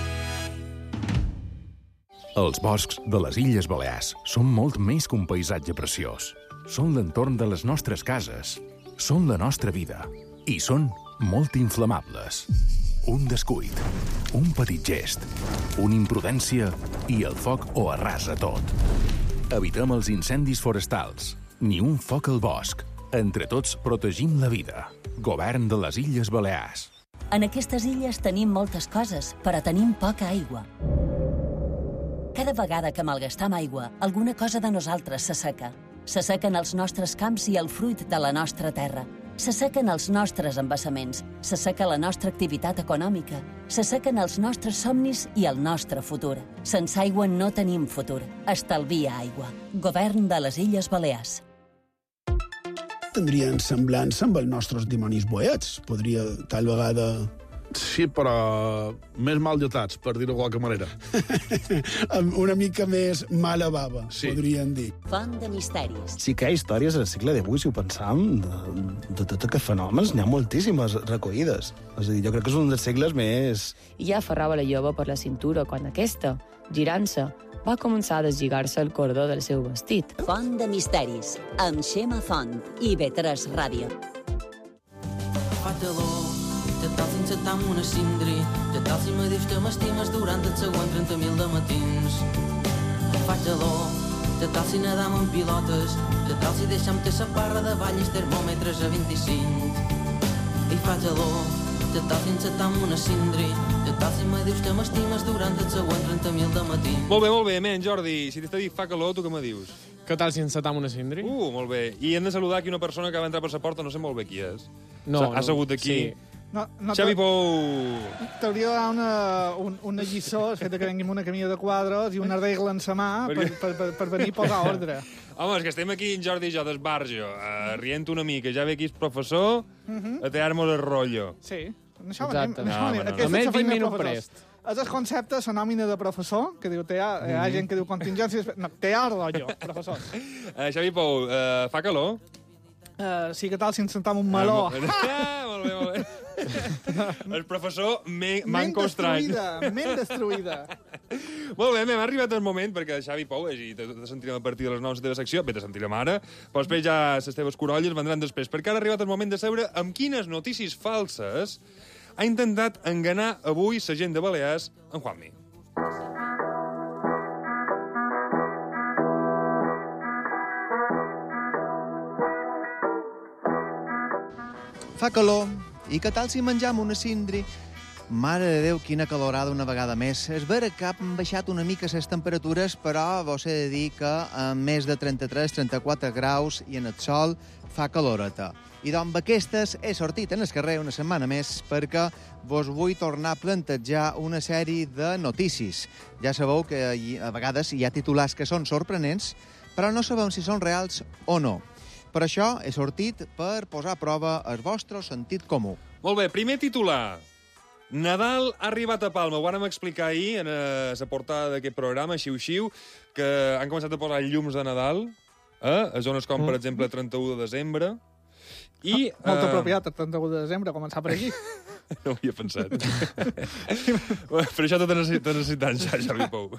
Els boscs de les Illes Balears són molt més que un paisatge preciós. Són l'entorn de les nostres cases, són la nostra vida i són molt inflamables. Un descuit, un petit gest, una imprudència i el foc ho arrasa tot. Evitem els incendis forestals, ni un foc al bosc. Entre tots protegim la vida. Govern de les Illes Balears. En aquestes illes tenim moltes coses, però tenim poca aigua. Cada vegada que malgastam aigua, alguna cosa de nosaltres s'asseca. S'assequen els nostres camps i el fruit de la nostra terra. S'assequen els nostres embassaments, s'asseca la nostra activitat econòmica, s'assequen els nostres somnis i el nostre futur. Sense aigua no tenim futur. Estalvia aigua. Govern de les Illes Balears. Tindrien semblança amb els nostres dimonis boets. Podria, tal vegada... Sí, però més mal lletats, per dir-ho de qualque manera. Amb una mica més mala bava, sí. Podríem dir. Font de misteris. Sí que hi ha històries al segle divuit, si ho pensam, de, de tots aquests fenòmens, n'hi ha moltíssimes recollides. És a dir, jo crec que és un dels segles més... I ja aferrava la jove per la cintura quan aquesta, girant-se, va començar a deslligar-se el cordó del seu vestit. Font de misteris, amb Xema Font i V tres Ràdio. Fa-te-lo, te tal sense tam una cindri, te tal si me dius que m'estimes durant els següents trenta mil de matins. Faig-lo, te tal si nedam en pilotes, te tal si deixam te sa parra de ball i els termòmetres a vint-i-cinc. I faig-lo, te tal si encetam una cindri, te tal si me dius que m'estimes durant els següents trenta mil de matins. Molt bé, molt bé, men, Jordi. Si t'està dit fa calor, tu què me dius? Què tal si encetam una cindri? Uh, molt bé. I hem de saludar aquí una persona que va entrar per la porta, no sé molt bé qui és. No, ha assegut aquí. sí. No, no Xavi Pou! T'hauria de dar una, un, una lliçó, el fet que vengui amb una camilla de quadres i una regla en sa mà per, per, per, per venir a posar ordre. Home, és que estem aquí en Jordi i jo d'esbarjo, uh, rient una mica. Ja ve aquí el professor Uh -huh. a tallar-nos el rotllo. Sí. Això Exacte. venim, això No, venim. no, no. Aquesta és Només la feina vint de minuts professors. És el concepte, la nòmina de professor, que diu, té, ha, hi ha Mhm. gent que diu contingència... No, té rotllo, professor. Uh, Xavi Pou, uh, fa calor? Uh, sí, que tal si ens sentam un meló? Ah, molt bé, molt bé. El professor me, manco estrany. destruïda, ment destruïda. Molt bé, hem arribat el moment, perquè Xavi Pou, i te, te sentirem a partir de les nou de la teva secció, bé, te sentirem ara, però després ja les teves corolles vendran després, perquè ara ha arribat el moment de saber amb quines notícies falses ha intentat enganar avui la gent de Balears en Juanmi. Fa calor, i què tal si menjam una cindri? Mare de Déu, quina calorada una vegada més. És vera que han baixat una mica les temperatures, però vos he de dir que amb més de trenta-tres trenta-quatre graus i en el sol fa caloreta. I doncs aquestes he sortit en el carrer una setmana més perquè vos vull tornar a plantejar una sèrie de notícies. Ja sabeu que hi, a vegades hi ha titulars que són sorprenents, però no sabem si són reals o no. Per això he sortit per posar a prova el vostre sentit comú. Molt bé, primer titular. Nadal ha arribat a Palma. Ho vàrem explicar ahir en eh, la portada d'aquest programa, xiu-xiu, que han començat a posar llums de Nadal eh, a zones com, per exemple, trenta-u de desembre. I, oh, molt eh... apropiat, el trenta-u de desembre, començar per aquí. No ho havia pensat. Per això t'ho necessitant, ja, Xavi Pou.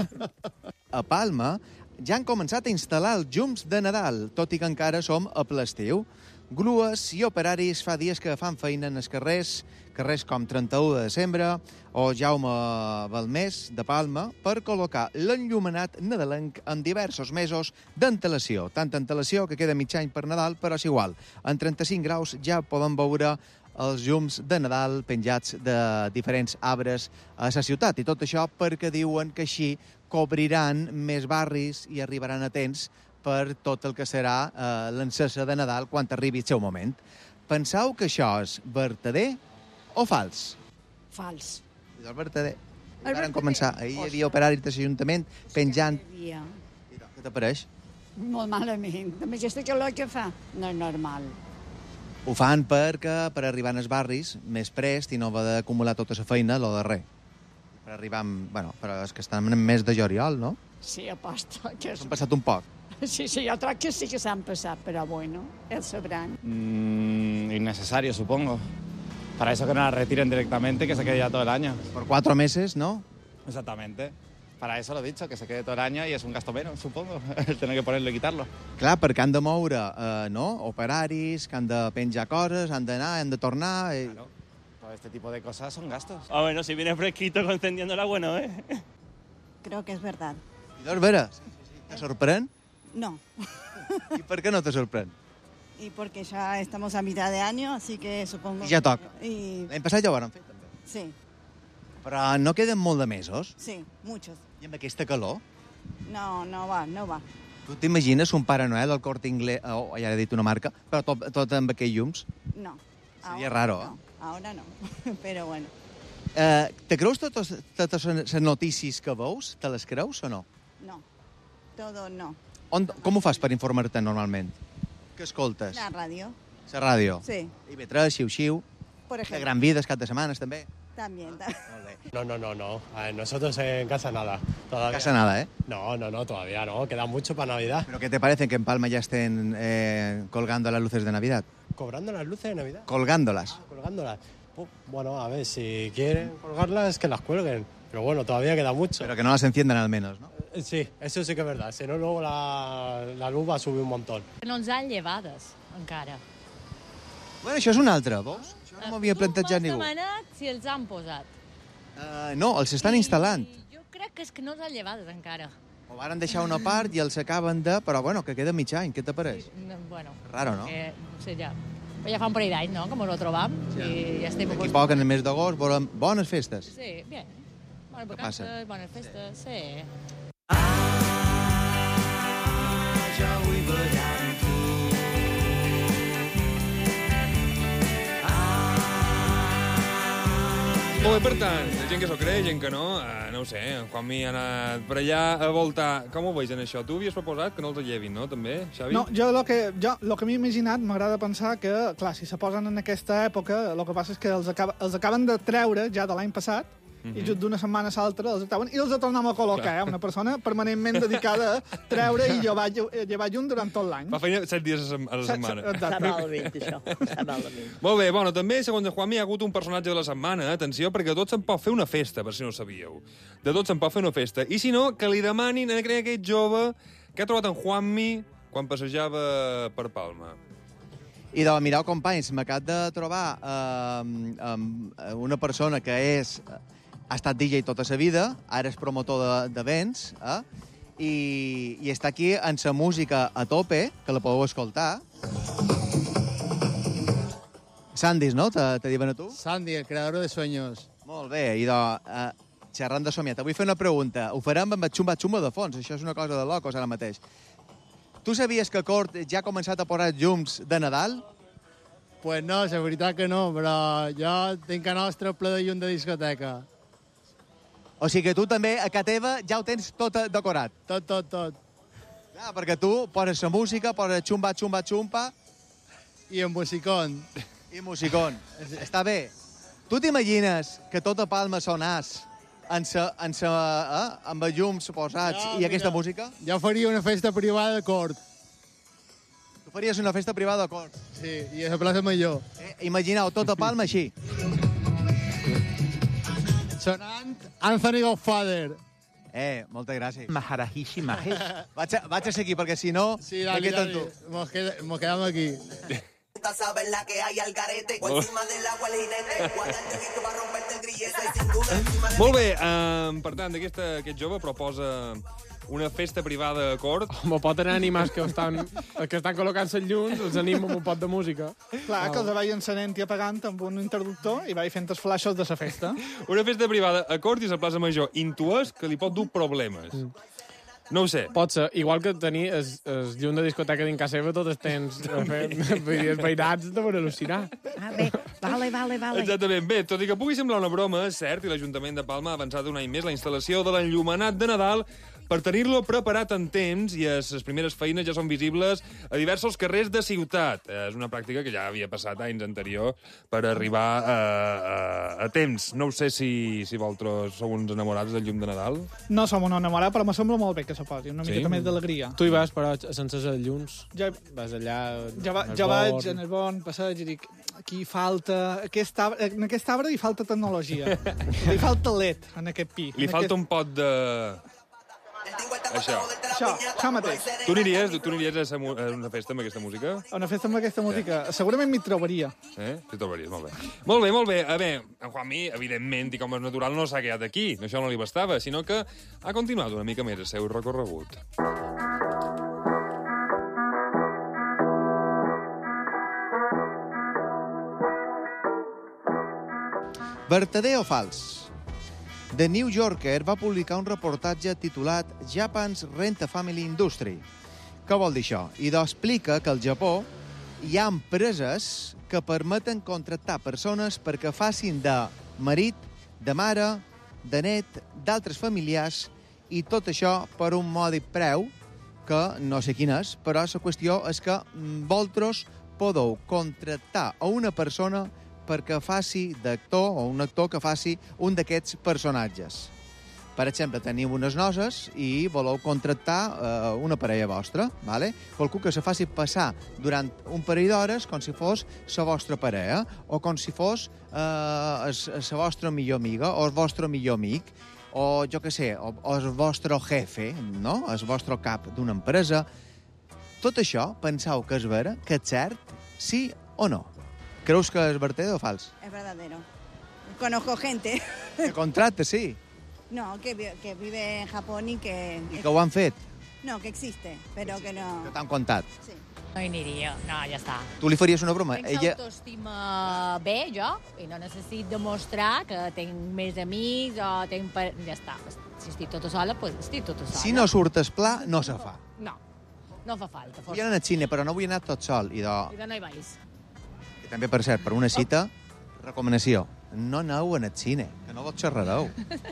A Palma ja han començat a instal·lar els llums de Nadal, tot i que encara som a ple estiu. Grues i operaris fa dies que fan feina en els carrers, carrers com trenta-u de desembre o Jaume Balmés de Palma, per col·locar l'enllumenat nadalenc en diversos mesos d'antelació. Tanta antelació que queda mig any per Nadal, però és igual. En trenta-cinc graus ja poden veure els llums de Nadal penjats de diferents arbres a la ciutat. I tot això perquè diuen que així cobriran més barris i arribaran a temps per tot el que serà eh, l'encesa de Nadal quan arribi el seu moment. Penseu que això és vertader o fals? Fals. És el vertader. El Varen començar. Ahir hi havia operaris de l'Ajuntament penjant. Dia. Què t'apareix? Molt malament. Amb aquesta calor que fa, no és normal. Ho fan perquè per arribar als barris més prest i no haver d'acumular tota la feina lo darrer. Per arribar amb... Bueno, però és que estan en mes de juliol, no? Sí, aposta. Que és... S'han passat un poc. Sí, sí, yo creo que sí que se han pasado, pero bueno, ellos sabrán. Mm, innecesario, supongo. Para eso que no la retiren directamente, que se quede ya todo el año. Por cuatro meses, ¿no? Exactamente. Para eso lo he dicho, que se quede todo el año y es un gasto menos, supongo, el tener que ponerlo i quitarlo. Clar, perquè han de moure, eh, no?, operaris, que han de penjar coses, han d'anar, han de tornar... I... Claro. Todo este tipo de cosas son gastos. Ah, bueno, si viene fresquito encendiéndola, bueno, ¿eh? Creo que es verdad. I doncs, Vera, te sorprèn? No. ¿Y por qué no te sorprende? Y porque ya estamos a mitad de año, así que supongo... I ja toca. Y... L'any passat ja ho van fer, també. Sí, Però no queden molt de mesos. sí, muchos. I amb aquesta calor, No, no va, no va. tu t'imagines un Pare Noel al Corte Inglés, oh, ja he dit una marca, però tot, tot amb aquells llums? No. Seria Ahora raro, no, ahora no, pero bueno. Eh, te creus totes, totes les notícies que veus? Te les creus o no? No, todo no. On, com ho fas per informar-te normalment? Què escoltes? La radio, La ràdio? sí, I B tres, Xiu-Xiu, por de ejemplo. Gran Vida, cap de setmanes, també. También. No, no, no, no. A ver, nosotros en casa nada. Todavía. Casa nada, ¿eh? No, no, no, todavía no. Queda mucho para Navidad. ¿Pero qué te parece que en Palma ya estén eh, colgando las luces de Navidad? ¿Cobrando las luces de Navidad? Colgándolas. Colgándolas. Pu- Bueno, a ver, si quieren colgarlas, que las cuelguen. Pero bueno, todavía queda mucho. Pero que no las enciendan al menos, ¿no? Eh, Sí, eso sí que es verdad. Si no, luego la, la luz va a subir un montón. No ens han llevades, encara. Bueno, això és un altre, veus? Això no m'havia plantejat Tu ningú. m'has demanat si els han posat. Uh, no, els estan instal·lant. Jo crec que és que no els han llevades encara. Ho varen deixar una part i els acaben de... Però bueno, que queda mig any, què t'apareix? No, bueno, Raro, no? Que, no sé, ja, ja fa un parell d'anys, no?, que mos ho trobam. Ja. I ja estem Aquí poc, en el mes d'agost, volem bones festes. Sí, bien. Bones Què passa? vacances, bones festes, sí. Ja vull ballar amb tu. Molt bé, per tant, gent que s'ho creix, gent que no, eh, no ho sé, quan m'hi ha anat per allà a voltar. Com ho veus en això? Tu havies proposat que no els llevin, no, també, Xavi? No, jo el que, jo, lo que m'he imaginat m'agrada pensar que, clar, si se posen en aquesta època, el que passa és que els, acaba, els acaben de treure ja de l'any passat, Mhm. i just d'una setmana a l'altra els treuen i els tornem a col·locar, eh? Una persona permanentment dedicada a treure i llevar, llevar llum durant tot l'any. Fa feina set dies a sem- a la Set- setmana. exacte. Està malament, això. Està malament. Molt bé, bueno, també, segons en Juanmi, hi ha hagut un personatge de la setmana, atenció, perquè tot se'n pot fer una festa, per si no ho sabíeu. De tot se'n pot fer una festa. I si no, que li demanin a aquest jove que ha trobat en Juanmi quan passejava per Palma. I de mireu, companys, m'acab de trobar eh, eh, una persona que és... ha estat D J tota sa vida, ara és promotor d'events, eh? I, i està aquí en sa música a tope, que la podeu escoltar. Sandis, no? Te, te diuen a tu? Sandy, el creador de sueños. Molt bé, i de, uh, xerrant de somiat, vull fer una pregunta. Ho farem amb el xumba-xumba de fons, això és una cosa de locos ara mateix. Tu sabies que Cort ja ha començat a posar llums de Nadal? Pues no, la veritat que no, però jo tinc a nostre ple de llum de discoteca. O sigui que tu també, a casa teva, ja ho tens tot decorat. Tot, tot, tot. Clar, perquè tu poses la música, poses xumba, xumba, xumpa... I en musicón. I musicón. Està bé. Tu t'imagines que tota Palma sonàs en sa, en sa, eh, amb els llums posats No, i aquesta mira, música? Jo faria una festa privada de cort. Tu faries una festa privada de cort? Sí, i a la plaça Major. Eh, imagineu, tota Palma així. Sonant Anthony Godfather. Eh, moltes gràcies. Maharahishi Mahesh. Vaig a, vaig a seguir, perquè si no, Sí, me dale, quedo amb dale. tu. Mos, qued mos quedamos aquí. Sabes la que hay al garete, o encima del agua el jinete, guardarte que va a romperte el grillete y sin duda encima de... Molt bé, um, per tant, aquesta, aquest jove proposa una festa privada a cort. Home, pot anar animats que estan, que estan col·locant-se els llums, els anima amb un pot de música. Clar, que els vaig encenent i apagant amb un interruptor i vaig fent els flashes de la festa. Una festa privada a cort i a la plaça Major. Intues que li pot dur problemes. Mm. No ho sé. Pot ser, igual que tenir el, el llum de discoteca dins casa seva tot el temps fent els veïnats deuen al·lucinar. Ah, bé, vale, vale, vale. Exactament. Bé, tot i que pugui semblar una broma, és cert, i l'Ajuntament de Palma ha avançat un any més la instal·lació de l'enllumenat de Nadal per tenir-lo preparat en temps i les primeres feines ja són visibles a diversos carrers de ciutat. És una pràctica que ja havia passat anys anterior per arribar a, a, a temps. No ho sé si, si vosaltres sou uns enamorats del llum de Nadal. No som un enamorat, però me sembla molt bé que se posi, una Sí? miqueta més d'alegria. Tu hi vas, però, sense els llums. Ja, Vas allà... ja, va, al ja vaig bord. en el bon passeig i dic, aquí falta... Aquest arbre, en aquest arbre hi falta tecnologia. Li falta L E D en aquest pi. Li en falta aquest... un pot de... Això. Això, això mateix. Tu aniries, tu aniries a, mu- a una festa amb aquesta música? A una festa amb aquesta música. Segurament m'hi trobaria. Eh? T'hi trobaries, molt bé. Molt bé, molt bé. A veure, en Juanmi, evidentment, i com és natural, no s'ha quedat aquí. Això no li bastava, sinó que ha continuat una mica més el seu recorregut. Vertader o fals? The New Yorker va publicar un reportatge titulat Japan's Rent a Family Industry. Què vol dir això? I doncs explica que al Japó hi ha empreses que permeten contractar persones perquè facin de marit, de mare, de net, d'altres familiars, i tot això per un mòdic preu, que no sé quin és, però la qüestió és que vosaltres podeu contractar a una persona perquè faci d'actor, o un actor que faci un d'aquests personatges. Per exemple, teniu unes noces i voleu contractar eh, una parella vostra, ¿vale? Qualcú que se faci passar durant un parell d'hores com si fos la vostra parella, o com si fos la eh, vostra millor amiga, o el vostre millor amic, o jo què sé, o, o el vostre jefe, no? El vostre cap d'una empresa. Tot això, penseu que és vera, que és cert, sí o no? Creus que és verdader o fals? Es verdadero. Conozco gente. Que contracte, sí. No, que, vi- que vive en Japón y que... I que ho han fet, No, que existe, pero que no... que t'han contat. Sí. No hi aniria, no, ja està. Tu li faries una broma? Tinc Ella... autoestima bé, jo, i no necessit demostrar que tinc més amics o tinc... Per... Ja està. Si estic tota sola, doncs pues estic tota sola. Si no surt el pla, no se fa. No, no fa falta. Vull anar al cine, però no vull anar tot sol. I, de... I de no hi vais. I també, per cert, per una cita, recomanació. No aneu en el cine, que no vos xerrareu.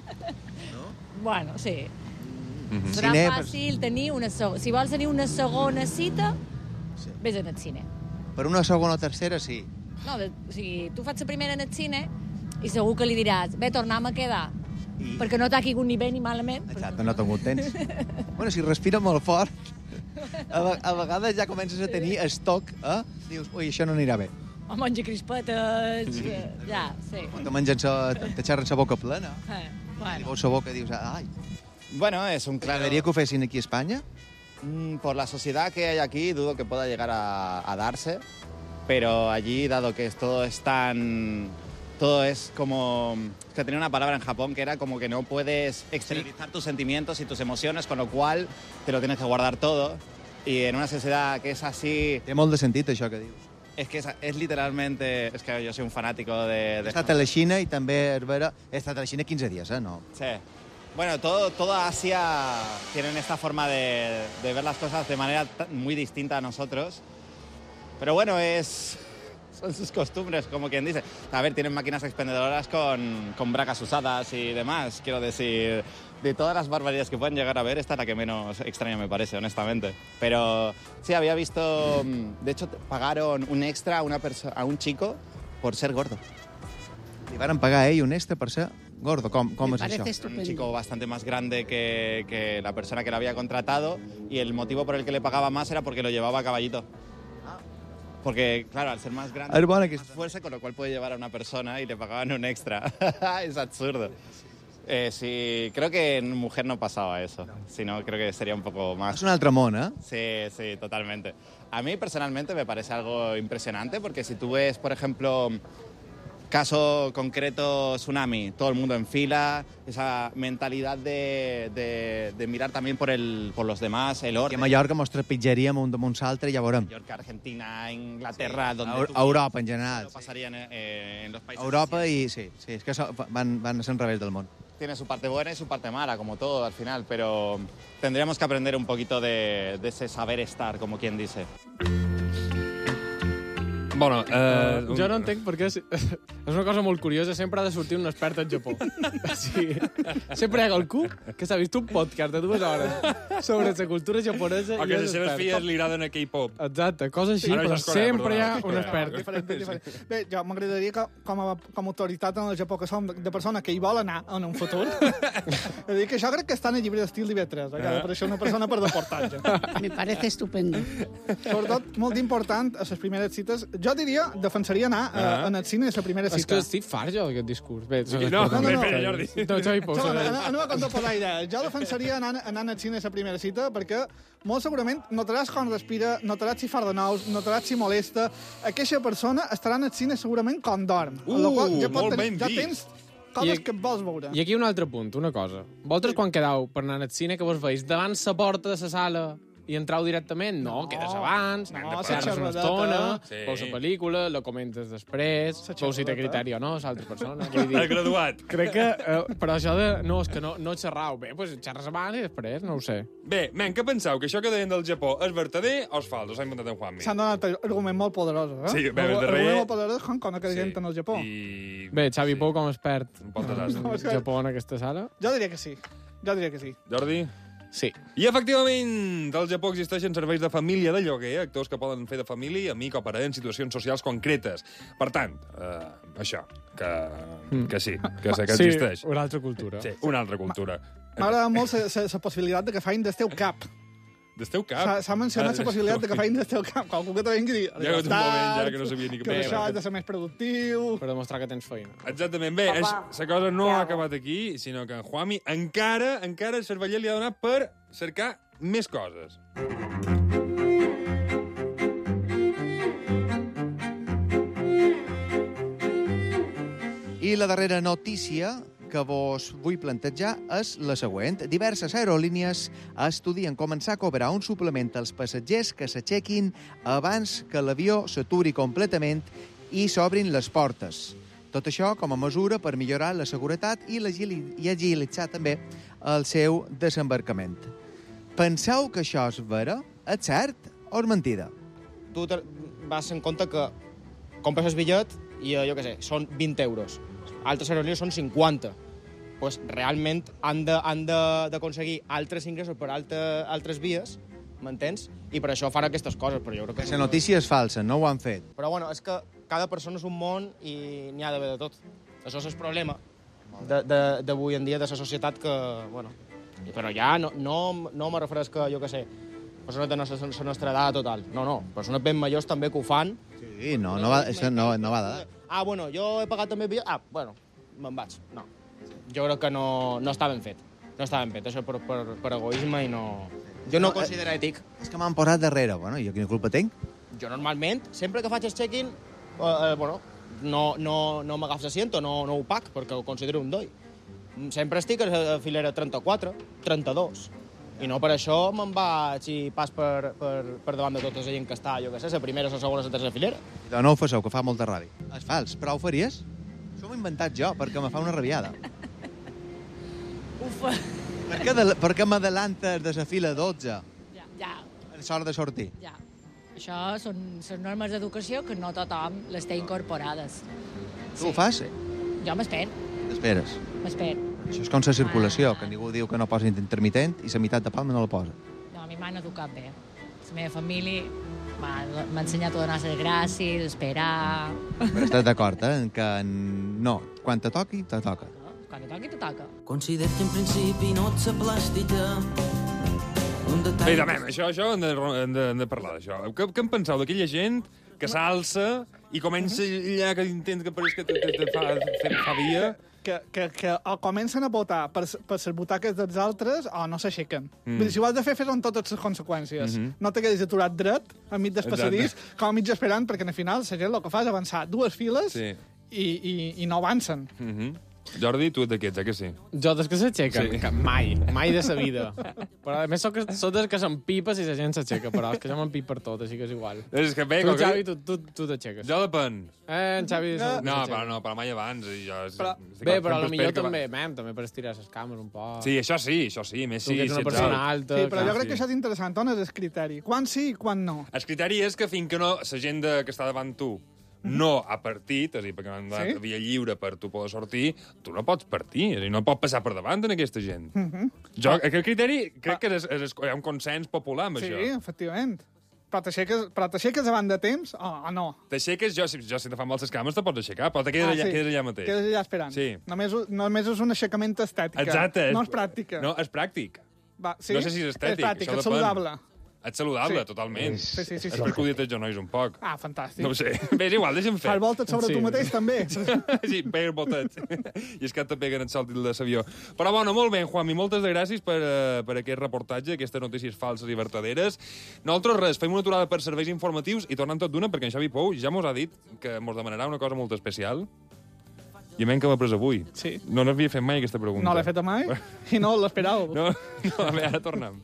Bueno, sí. Mhm. Serà Cine, fàcil tenir una segona... Si vols tenir una segona cita, sí. Vés al cine. Per una segona o tercera, sí. No, de, o sigui, tu fas la primera en el cine i segur que li diràs, bé, tornem a quedar. I... Perquè no t'ha caigut ni bé ni malament. Exacte, no tingut temps. Bueno, si respira molt fort, a, ve a vegades ja comences a tenir estoc, eh? Dius, ui, això no anirà bé. O menja crispetes... Sí. Ja, sí. O te mengen sa, te xerren la boca plena. Eh, I bueno. veus la boca i dius, ai. Bueno, es un claro... ¿T'agradaria que ho fessin aquí a Espanya? Mm, por la sociedad que hay aquí, dudo que pueda llegar a, a darse, pero allí, dado que es, todo es tan... Todo es como... Es que tenía una palabra en Japón que era como que no puedes exteriorizar tus sentimientos y tus emociones, con lo cual te lo tienes que guardar todo. Y en una sociedad que es así... Té molt de sentit, això que dius. Es que es, es literalmente... Es que yo soy un fanático de... He de estat a la Xina i també, és vera, he estat a la Xina quinze dies, eh? No. Sí. Bueno, todo, toda Asia tienen esta forma de, de ver las cosas de manera ta- muy distinta a nosotros. Pero bueno, es, son sus costumbres, como quien dice. A ver, tienen máquinas expendedoras con, con bracas usadas y demás. Quiero decir, de todas las barbaridades que pueden llegar a ver, esta es la que menos extraña me parece, honestamente. Pero sí, había visto... De hecho, pagaron un extra a, una perso- a un chico por ser gordo. Li varen pagar a ell un extra per ser gordo. Com, com es això? Un chico bastante más grande que, que la persona que lo había contratado y el motivo por el que le pagaba más era porque lo llevaba a caballito. Porque, claro, al ser más grande, Es bona más fuerza, con lo cual puede llevar a una persona y le pagaban un extra. Es absurdo. Eh, sí, creo que en mujer no pasaba eso, sino creo que sería un poco más... És un altre món, eh? Sí, sí, totalmente. A mí personalmente me parece algo impresionante porque si tú ves, por ejemplo, caso concreto tsunami, todo el mundo en fila, esa mentalidad de, de, de mirar también por, el, por los demás, el I a orden. Mallorca mos trepitjaríem un damunt l'altre i ja veurem. Mallorca, Argentina, Inglaterra, Sí, donde a, tú a Europa en quieras, general. lo pasarían eh, en los países. Europa i sí, sí, és que so, van, van a ser al revés del món. Tiene su parte buena y su parte mala, como todo al final, pero tendríamos que aprender un poquito de, de ese saber estar, como quien dice. Bueno, eh... Uh, jo no entenc perquè és, és una cosa molt curiosa, sempre ha de sortir un expert al Japó. Sí. Sempre hi ha algú que s'ha vist un podcast de dues hores sobre la cultura japonesa o i que és les seves expert. filles li agraden a K-pop. Exacte, coses així, Ara però ja és Corea, sempre hi ha perdona. un expert. Diferent, diferent. Bé, jo m'agradaria que, com a, com a autoritat en el Japó, que som de, de persona que hi vol anar en un futur, és a dir, que això crec que està en el llibre d'estil d'I V tres, eh? Ah. Per això una persona per reportatge. Me parece estupendo. Sobretot, molt important, a les primeres cites, jo diria, defensaria anar a, Ah. en el cine a la primera És cita. que estic fart jo d'aquest discurs. Bé, Sí, no, perdona. no, no, espera, Jordi. No, Xavi, pausa. Xavi, anem, anem a contemplar idea. Jo defensaria anar, anar al cine a la primera cita perquè molt segurament notaràs com respira, notaràs si fa de nous, notaràs si molesta. Aquesta persona estarà al cine segurament com dorm. Uh, Amb la qual ja pot molt tenir, ben ja vist. tens coses I- que et vols veure. I aquí un altre punt, una cosa. Vosaltres quan quedau per anar al cine, que vos veus davant la porta de la sala i entrau directament? No, no quedes abans, no, no, la xerres una xerradeta. estona, Sí. veus la pel·lícula, la comentes després, veus si té criteri o no, l'altra persona. Vull dir, El graduat. Crec que, eh, però això de... No, és que no, no xerrau. Bé, doncs xerres abans i després, no ho sé. Bé, men, què penseu? Que això que deien del Japó és verdader o és fals? O s'ha inventat en Juanmi? S'han donat arguments molt poderosos, eh? Sí, bé, de Arguments darrer- molt poderosos com conèixer Sí. gent en el Japó. I... Bé, Xavi Pou, com a expert Un poc desastre. No, és que- Japó en aquesta sala. Jo diria que sí. Jo diria que sí. Jordi? Sí. I, efectivament, al Japó existeixen serveis de família de lloguer, actors que poden fer de família, amic o parent en situacions socials concretes. Per tant, eh, això, que, que sí, que sé que Sí, existeix. una altra cultura. Sí, una altra cultura. M'agrada molt la possibilitat de que feien del teu cap. Del teu cap? S'ha- S'ha mencionat la Ah, possibilitat de que feien del teu cap. Qualcú que te vingui a dir... Ja que un moment, ja que no sabia ni què Que pensar. això has de ser més productiu... Per demostrar que tens feina. Exactament. Bé, la cosa no ha acabat aquí, sinó que en Juanmi encara, encara el cerveller li ha donat per cercar més coses. I la darrera notícia que vos vull plantejar és la següent. Diverses aerolínies estudien començar a cobrar un suplement als passatgers que s'aixequin abans que l'avió s'aturi completament i s'obrin les portes. Tot això com a mesura per millorar la seguretat i, l'agili- i agilitzar també el seu desembarcament. Penseu que això és vera? És cert o és mentida? Tu te vas en compte que compres el bitllet i, eh, jo què sé, són vint euros. Altres aerolínies són cinquanta. Pues realment han de- han de- d'aconseguir altres ingressos per altre, altres vies, m'entens? I per això fan aquestes coses, però jo crec que... La notícia és falsa, no ho han fet. Però bueno, és que cada persona és un món i n'hi ha d'haver de tot. Això és el problema de- de- d'avui en dia, de la societat que, bueno... i- Però ja no, no, no me refereix que, jo què sé, persones de la nostra, la nostra edat o tal. No, no, persones ben majors també que ho fan. Sí, no, no va, això no, no va d'edat. Ah, bueno, jo he pagat també el bitllet. Ah, bueno, me'n vaig. No. Jo crec que no, no està ben fet. No està ben fet, això per, per, per egoisme i no... Jo no ho considero ètic. És que m'han posat darrere. Bueno, jo quina culpa tinc? Jo normalment, sempre que faig el check-in, eh, eh, bueno, no, no, no m'agafo l'assiento, no, no ho pac, perquè ho considero un doi. Sempre estic a la filera trenta-quatre, trenta-dos. I no per això me'n vaig i pas per, per, per davant de tota la gent que està, jo què sé, la primera, la segona, la tercera filera. No, no ho faceu, que fa molta ràbia. És fals, però ho faries? Això m'ho he inventat jo, perquè me fa una rabiada. Ufa. Per què, de, per què m'adelantes de la fila dotze Ja, ja, en l'hora de sortir? ja. Això són les normes d'educació que no tothom les té incorporades. Tu ho fas? Jo m'espero, T'esperes. m'espero. Això és com la circulació, que ningú diu que no posa intermitent i la meitat de palma no la posa. No, a mi m'han educat bé. La meva família Va, m'ha ensenyat a donar les gràcies, a esperar... Però estàs d'acord, eh? En que no, quan te toqui, te toca. Quan te toqui, te toca. Considero que en principi no ets la plàstica. Un detall... Bé, també, això, això hem de, hem de, hem de parlar d'això. Què, què en penseu d'aquella gent que s'alça i comença allà que intenta que pareix que te, te, te fa, te fa via... Que, que, que o comencen a votar per, per les butaques dels altres o no s'aixequen. Mm. Mm. Si ho has de fer, fes-ho amb totes les conseqüències. Mhm. No te quedis aturat dret, enmig del Exacte. passadís, com a mig esperant, perquè al final la gent el que fa és avançar dues files Sí. i, i, i no avancen. Mm -hmm. Jordi, tu ets d'aquests, eh, que sí? Jo des que s'aixequen, Sí. sí. mai, mai de sa vida. Però a més soc, soc des que s'empipes i la gent s'aixeca, però és que jo m'empip per tot, així que és igual. És que bé, tu, com que- Xavi, tu, tu, tu t'aixeques. Jo depèn. Eh, en Xavi... No, se- no s'aixeca. però no, però mai abans. I jo, Però, estic- bé, sempre però espero potser que va- també, mem, també per estirar les cames un poc. Sí, això sí, això sí. Més Tu sí, que ets una si ets persona alt. alta... Sí, però jo crec sí. que això és interessant. On és el criteri? Quan sí i quan no? El criteri és que fins que no, la gent de, que està davant tu no ha partit, és a dir, perquè no han Sí? sí? via lliure per tu poder sortir, tu no pots partir, és a dir, no pots passar per davant en aquesta gent. Uh -huh. Jo, aquest criteri, crec que és, és, hi ha un consens popular amb Sí, això. efectivament. Però t'aixeques però t'aixeques davant de temps o, o no? T'aixeques, jo, si, jo, si te fan mal les cames, te pots aixecar, però te quedes, Ah, allà, sí. quedes allà mateix. Quedes allà esperant. Sí. Només, només és un aixecament estètic. Exacte. No és pràctica. No, és pràctic. Va, sí? No sé si és estètic, És pràctic, això és depèn. saludable. Ets saludable, Sí. totalment. Sí, sí, sí, És sí. per acudir els genolls un poc. Ah, fantàstic. No ho sé. Bé, és igual, deixa'm fer. Fas voltes sobre tu mateix, també. Sí, pega botet. I és que te peguen el salt de l'avió. Però, bueno, molt bé, Juanmi, moltes de gràcies per, uh, per aquest reportatge, aquestes notícies falses i vertaderes. Nosaltres, res, fem una aturada per serveis informatius i tornem tot d'una, perquè en Xavi Pou ja mos ha dit que mos demanarà una cosa molt especial. I menys que m'ha pres avui. Sí. No n'havia fet mai, aquesta pregunta. No l'he feta mai i no l'esperava. No, no, a veure, ara tornem.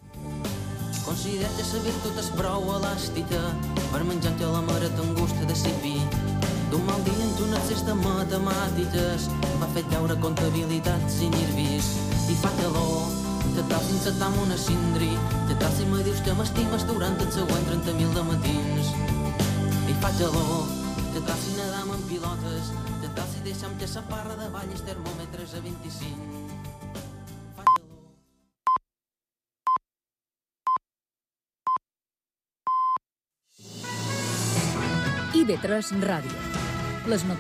Considero que la virtut és prou elàstica per menjar-te la mare t'angusta de cipi. D'un mal dia en un excés de matemàtiques va fer llaure comptabilitats i nervis. I fa calor, te tal fins a tam una cindri, te tal si me dius que m'estimes durant els següents trenta mil de matins. I fa calor, te tal si nedam en pilotes, te tal si deixam que sa parra de ball els termòmetres a vint-i-cinc. I V tres Ràdio. Les